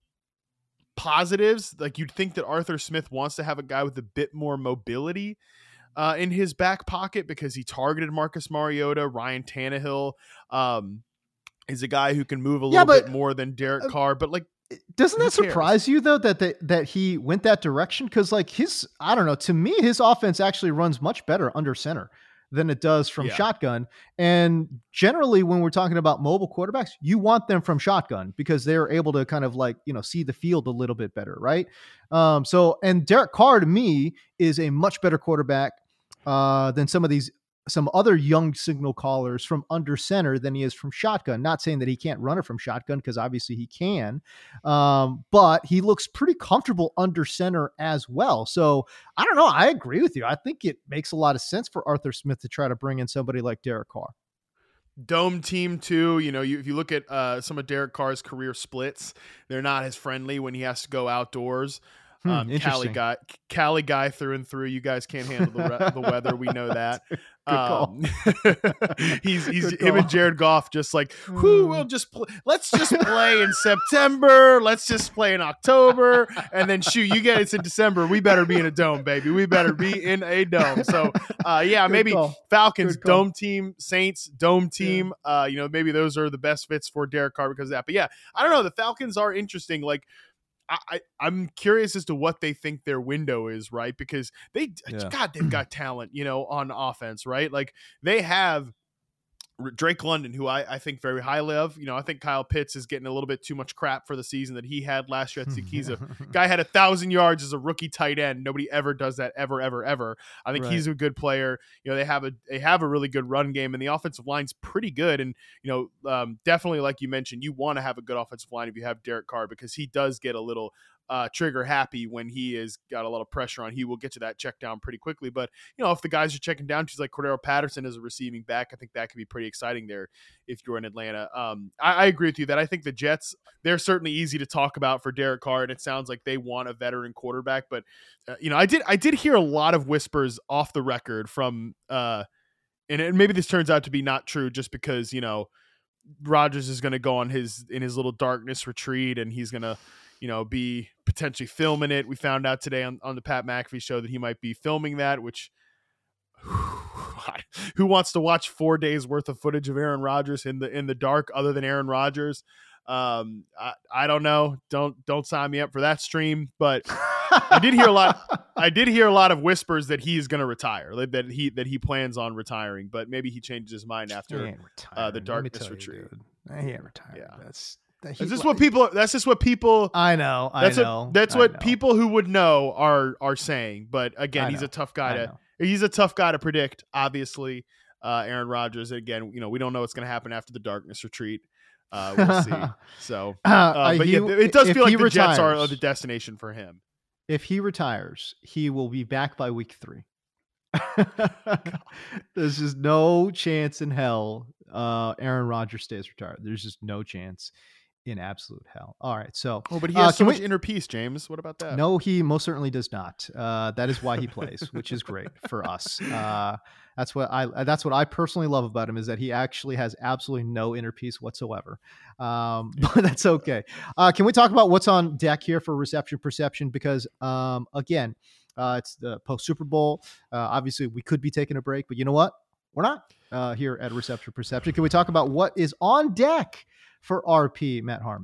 positives. Like you'd think that Arthur Smith wants to have a guy with a bit more mobility uh, in his back pocket because he targeted Marcus Mariota, Ryan Tannehill. Um, is a guy who can move a Yeah, little but- bit more than Derek Carr, but like, Doesn't Who that cares? surprise you, though, that they, that he went that direction? Because like his, I don't know, to me, his offense actually runs much better under center than it does from Yeah. shotgun. And generally, when we're talking about mobile quarterbacks, you want them from shotgun because they're able to kind of like, you know, see the field a little bit better, right? Um, so, and Derek Carr to me is a much better quarterback uh, than some of these some other young signal callers from under center than he is from shotgun. Not saying that he can't run it from shotgun, because obviously he can, um, but he looks pretty comfortable under center as well. So I don't know. I agree with you. I think it makes a lot of sense for Arthur Smith to try to bring in somebody like Derek Carr. dome team too. You know, you, if you look at uh, some of Derek Carr's career splits, they're not as friendly when he has to go outdoors. Hmm, Um, Cali interesting. guy, Cali guy through and through. You guys can't handle the, re- the weather. We know that. call. Um, he's he's Good him and call. Jared Goff just like, whoo, we'll just pl- let's just play in September. Let's just play in October, and then shoot, you get it's in December. We better be in a dome, baby. We better be in a dome. So, uh, yeah, Good maybe call. Falcons Good call. dome team, Saints dome team. Uh, you know, maybe those are the best fits for Derek Carr because of that. But yeah, I don't know. The Falcons are interesting. Like. I, I, I'm curious as to what they think their window is, right? Because they, Yeah. God, they've got talent, you know, on offense, right? Like they have Drake London, who I, I think very highly of. You know, I think Kyle Pitts is getting a little bit too much crap for the season that he had last year. I think he's a guy had a thousand yards as a rookie tight end. Nobody ever does that ever, ever, ever. I think Right. he's a good player. You know, they have a they have a really good run game, and the offensive line's pretty good. And you know, um, definitely like you mentioned, you want to have a good offensive line if you have Derek Carr because he does get a little uh, trigger happy when he has got a lot of pressure on. He will get to that check down pretty quickly. But you know, if the guys are checking down, she's like Cordero Patterson as a receiving back. I think that could be pretty exciting there if you're in Atlanta. Um, I, I agree with you that I think the Jets, they're certainly easy to talk about for Derek Carr, and it sounds like they want a veteran quarterback. But uh, you know, I did I did hear a lot of whispers off the record from, uh, and, and maybe this turns out to be not true, just because you know Rodgers is going to go on his in his little darkness retreat, and he's going to you know be potentially filming it. We found out today on, on the Pat McAfee show that he might be filming that, which Who wants to watch four days worth of footage of Aaron Rodgers in the in the dark other than Aaron Rodgers? Um, I, I don't know. Don't don't sign me up for that stream. But I did hear a lot. I did hear a lot of whispers that he is going to retire, like that he that he plans on retiring. But maybe he changes his mind after uh, the darkness retreat. You, he ain't retiring. Yeah, that's. That's just what people. That's just what people. I know. I that's know. What, that's I what know. people who would know are are saying. But again, I he's know. a tough guy I to. know. He's a tough guy to predict. Obviously, uh, Aaron Rodgers. Again, you know, we don't know what's going to happen after the darkness retreat. Uh, we'll see. So, uh, Uh, but he- yeah, it does if feel like he the Jets are retires- the destination for him. If he retires, he will be back by week three. There's just no chance in hell uh, Aaron Rodgers stays retired. There's just no chance in absolute hell. All right, so Oh, but he uh, has so can much we- inner peace, James. What about that? No, he most certainly does not. Uh, that is why he plays, which is great for us. Uh, that's what I. That's what I personally love about him is that he actually has absolutely no inner peace whatsoever. Um, but that's okay. Uh, can we talk about what's on deck here for reception perception? Because um, again, uh, it's the post Super Bowl. Uh, obviously, we could be taking a break, but you know what? We're not uh, here at Reception Perception. Can we talk about what is on deck for R P, Matt Harmon?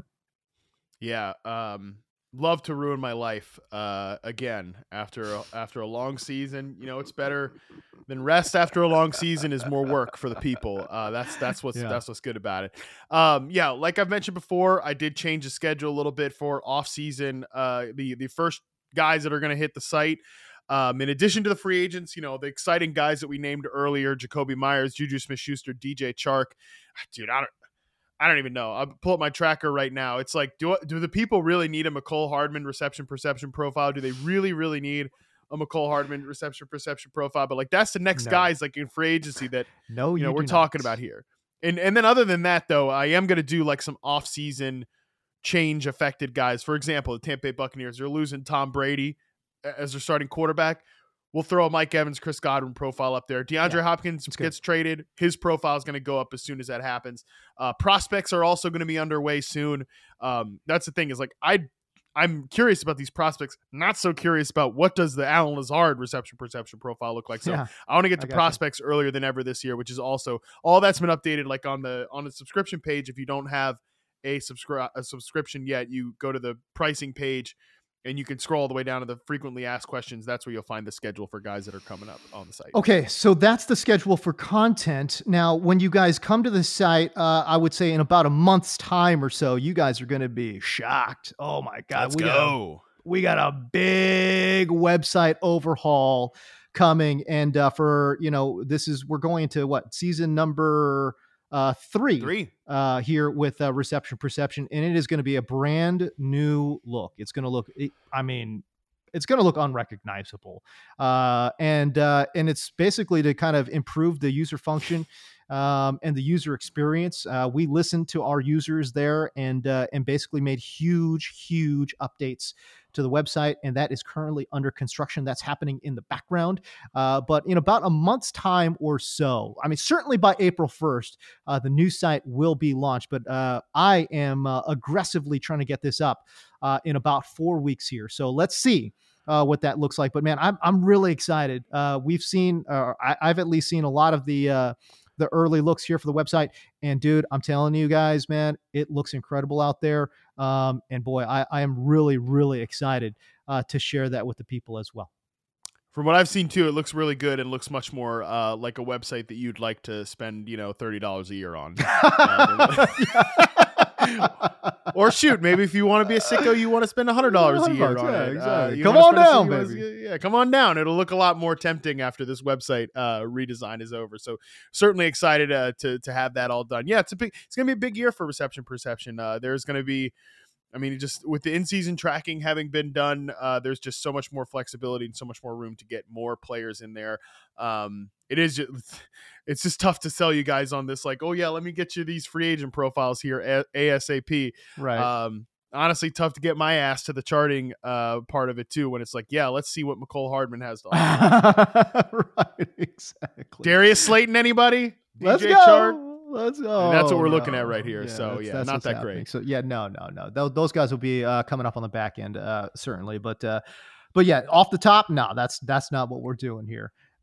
Yeah, um, love to ruin my life uh, again after a, after a long season. You know, it's better than rest after a long season is more work for the people. Uh, that's that's what's Yeah. that's what's good about it. Um, yeah, like I've mentioned before, I did change the schedule a little bit for off season. Uh, the the first guys that are going to hit the site. Um, in addition to the free agents, you know, the exciting guys that we named earlier, Jacoby Myers, Juju Smith-Schuster, D J Chark. Dude, I don't I don't even know. I'll pull up my tracker right now. It's like, do do the people really need a McCole Hardman reception perception profile? Do they really, really need a McCole Hardman reception perception profile? But like, that's the next No. guys like in free agency that No, you know you we're do talking not. about here. And and then other than that, though, I am going to do like some off season change affected guys. For example, the Tampa Bay Buccaneers are losing Tom Brady as their starting quarterback. We'll throw a Mike Evans, Chris Godwin profile up there. DeAndre Yeah, Hopkins that's good. gets traded. His profile is going to go up as soon as that happens. Uh, prospects are also going to be underway soon. Um, that's the thing is like, I, I'm curious about these prospects, not so curious about what does the Alan Lazard reception perception profile look like. So Yeah, I want to get I to gotcha. prospects earlier than ever this year, which is also all that's been updated like on the, on the subscription page. If you don't have a subscri- a subscription yet, you go to the pricing page and you can scroll all the way down to the frequently asked questions. That's where you'll find the schedule for guys that are coming up on the site. Okay, so that's the schedule for content. Now, when you guys come to the site, uh, I would say in about a month's time or so, you guys are going to be shocked. Oh my God, Let's we got a, go. we got a big website overhaul coming, and uh, for you know, this is we're going into what season number uh, three. Three. Uh, here with uh, Reception Perception, and it is going to be a brand new look. It's going to look, it- I mean, it's going to look unrecognizable, uh, and uh, and it's basically to kind of improve the user function um, and the user experience. Uh, we listened to our users there, and uh, and basically made huge, huge updates to the website, and that is currently under construction. That's happening in the background. Uh, but in about a month's time or so, I mean, certainly by April first, uh, the new site will be launched. But uh, I am uh, aggressively trying to get this up uh, in about four weeks here. So let's see uh, what that looks like. But man, I'm I'm really excited. Uh, we've seen, uh, I, I've at least seen a lot of the uh, the early looks here for the website. And dude, I'm telling you guys, man, it looks incredible out there. Um, and boy, I, I am really, really excited uh, to share that with the people as well. From what I've seen too, it looks really good and looks much more uh, like a website that you'd like to spend, you know, thirty dollars a year on. Or shoot, maybe if you want to be a sicko, you want to spend one hundred dollars a year bucks, on yeah, it. exactly. you Come wanna on spend a- down, you wanna- baby. Yeah, come on down. It'll look a lot more tempting after this website uh, redesign is over. So certainly excited uh, to to have that all done. Yeah, it's a big. It's gonna be a big year for Reception Perception. Uh, there's gonna be. I mean, just with the in-season tracking having been done, uh, there's just so much more flexibility and so much more room to get more players in there. Um, it is just, it's just tough to sell you guys on this. Like, oh yeah, let me get you these free agent profiles here a- ASAP. Right. Um, honestly, tough to get my ass to the charting uh, part of it too. When it's like, yeah, let's see what McCole Hardman has to offer. Right. Exactly. Darius Slayton, anybody? Let's D J go. Chark? Let's go. And that's what we're No. looking at right here. So, that's- yeah, that's not what's that happening. great. So yeah, no, no, no. Those, those guys will be uh, coming up on the back end, uh, certainly. But uh, but yeah, off the top, no, that's that's not what we're doing here.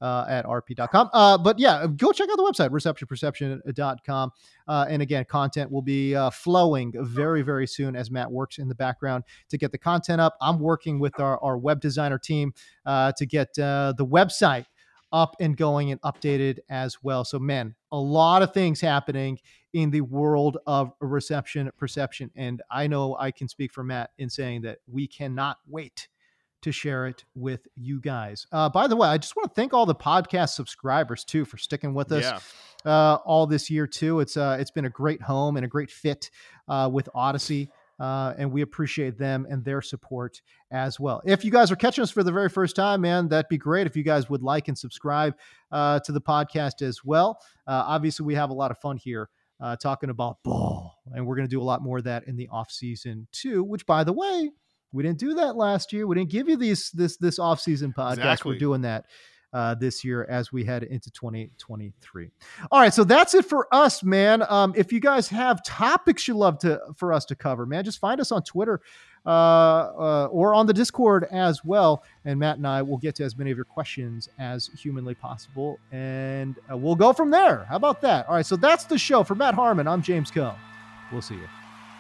uh, at r p dot com. Uh, but yeah, go check out the website, reception perception dot com. Uh, and again, content will be uh, flowing very, very soon as Matt works in the background to get the content up. I'm working with our, our web designer team uh, to get uh, the website up and going and updated as well. So, man, a lot of things happening in the world of reception perception. And I know I can speak for Matt in saying that we cannot wait to share it with you guys. Uh, by the way, I just want to thank all the podcast subscribers too for sticking with us yeah. uh, all this year too. It's uh, it's been a great home and a great fit uh, with Odyssey. Uh, and we appreciate them and their support as well. If you guys are catching us for the very first time, man, that'd be great if you guys would like and subscribe uh, to the podcast as well. Uh, obviously, we have a lot of fun here uh, talking about ball, and we're going to do a lot more of that in the off season too, which, by the way, we didn't do that last year. We didn't give you these this this off season podcast. Exactly. We're doing that Uh, this year as we head into twenty twenty-three. All right, so that's it for us, man. Um, if you guys have topics you love to for us to cover, man, just find us on Twitter uh, uh, or on the Discord as well, and Matt and I will get to as many of your questions as humanly possible, and uh, we'll go from there. How about that? All right, so that's the show. For Matt Harmon, I'm James Coe. We'll see you.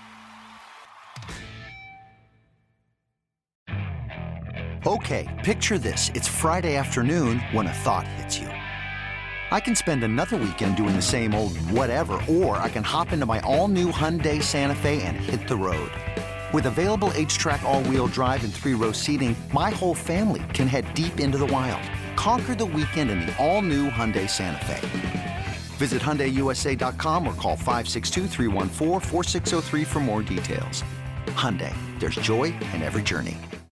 Okay, picture this. It's Friday afternoon when a thought hits you. I can spend another weekend doing the same old whatever, or I can hop into my all-new Hyundai Santa Fe and hit the road. With available H-Track all-wheel drive and three-row seating, my whole family can head deep into the wild. Conquer the weekend in the all-new Hyundai Santa Fe. Visit Hyundai U S A dot com or call five six two, three one four, four six zero three for more details. Hyundai, there's joy in every journey.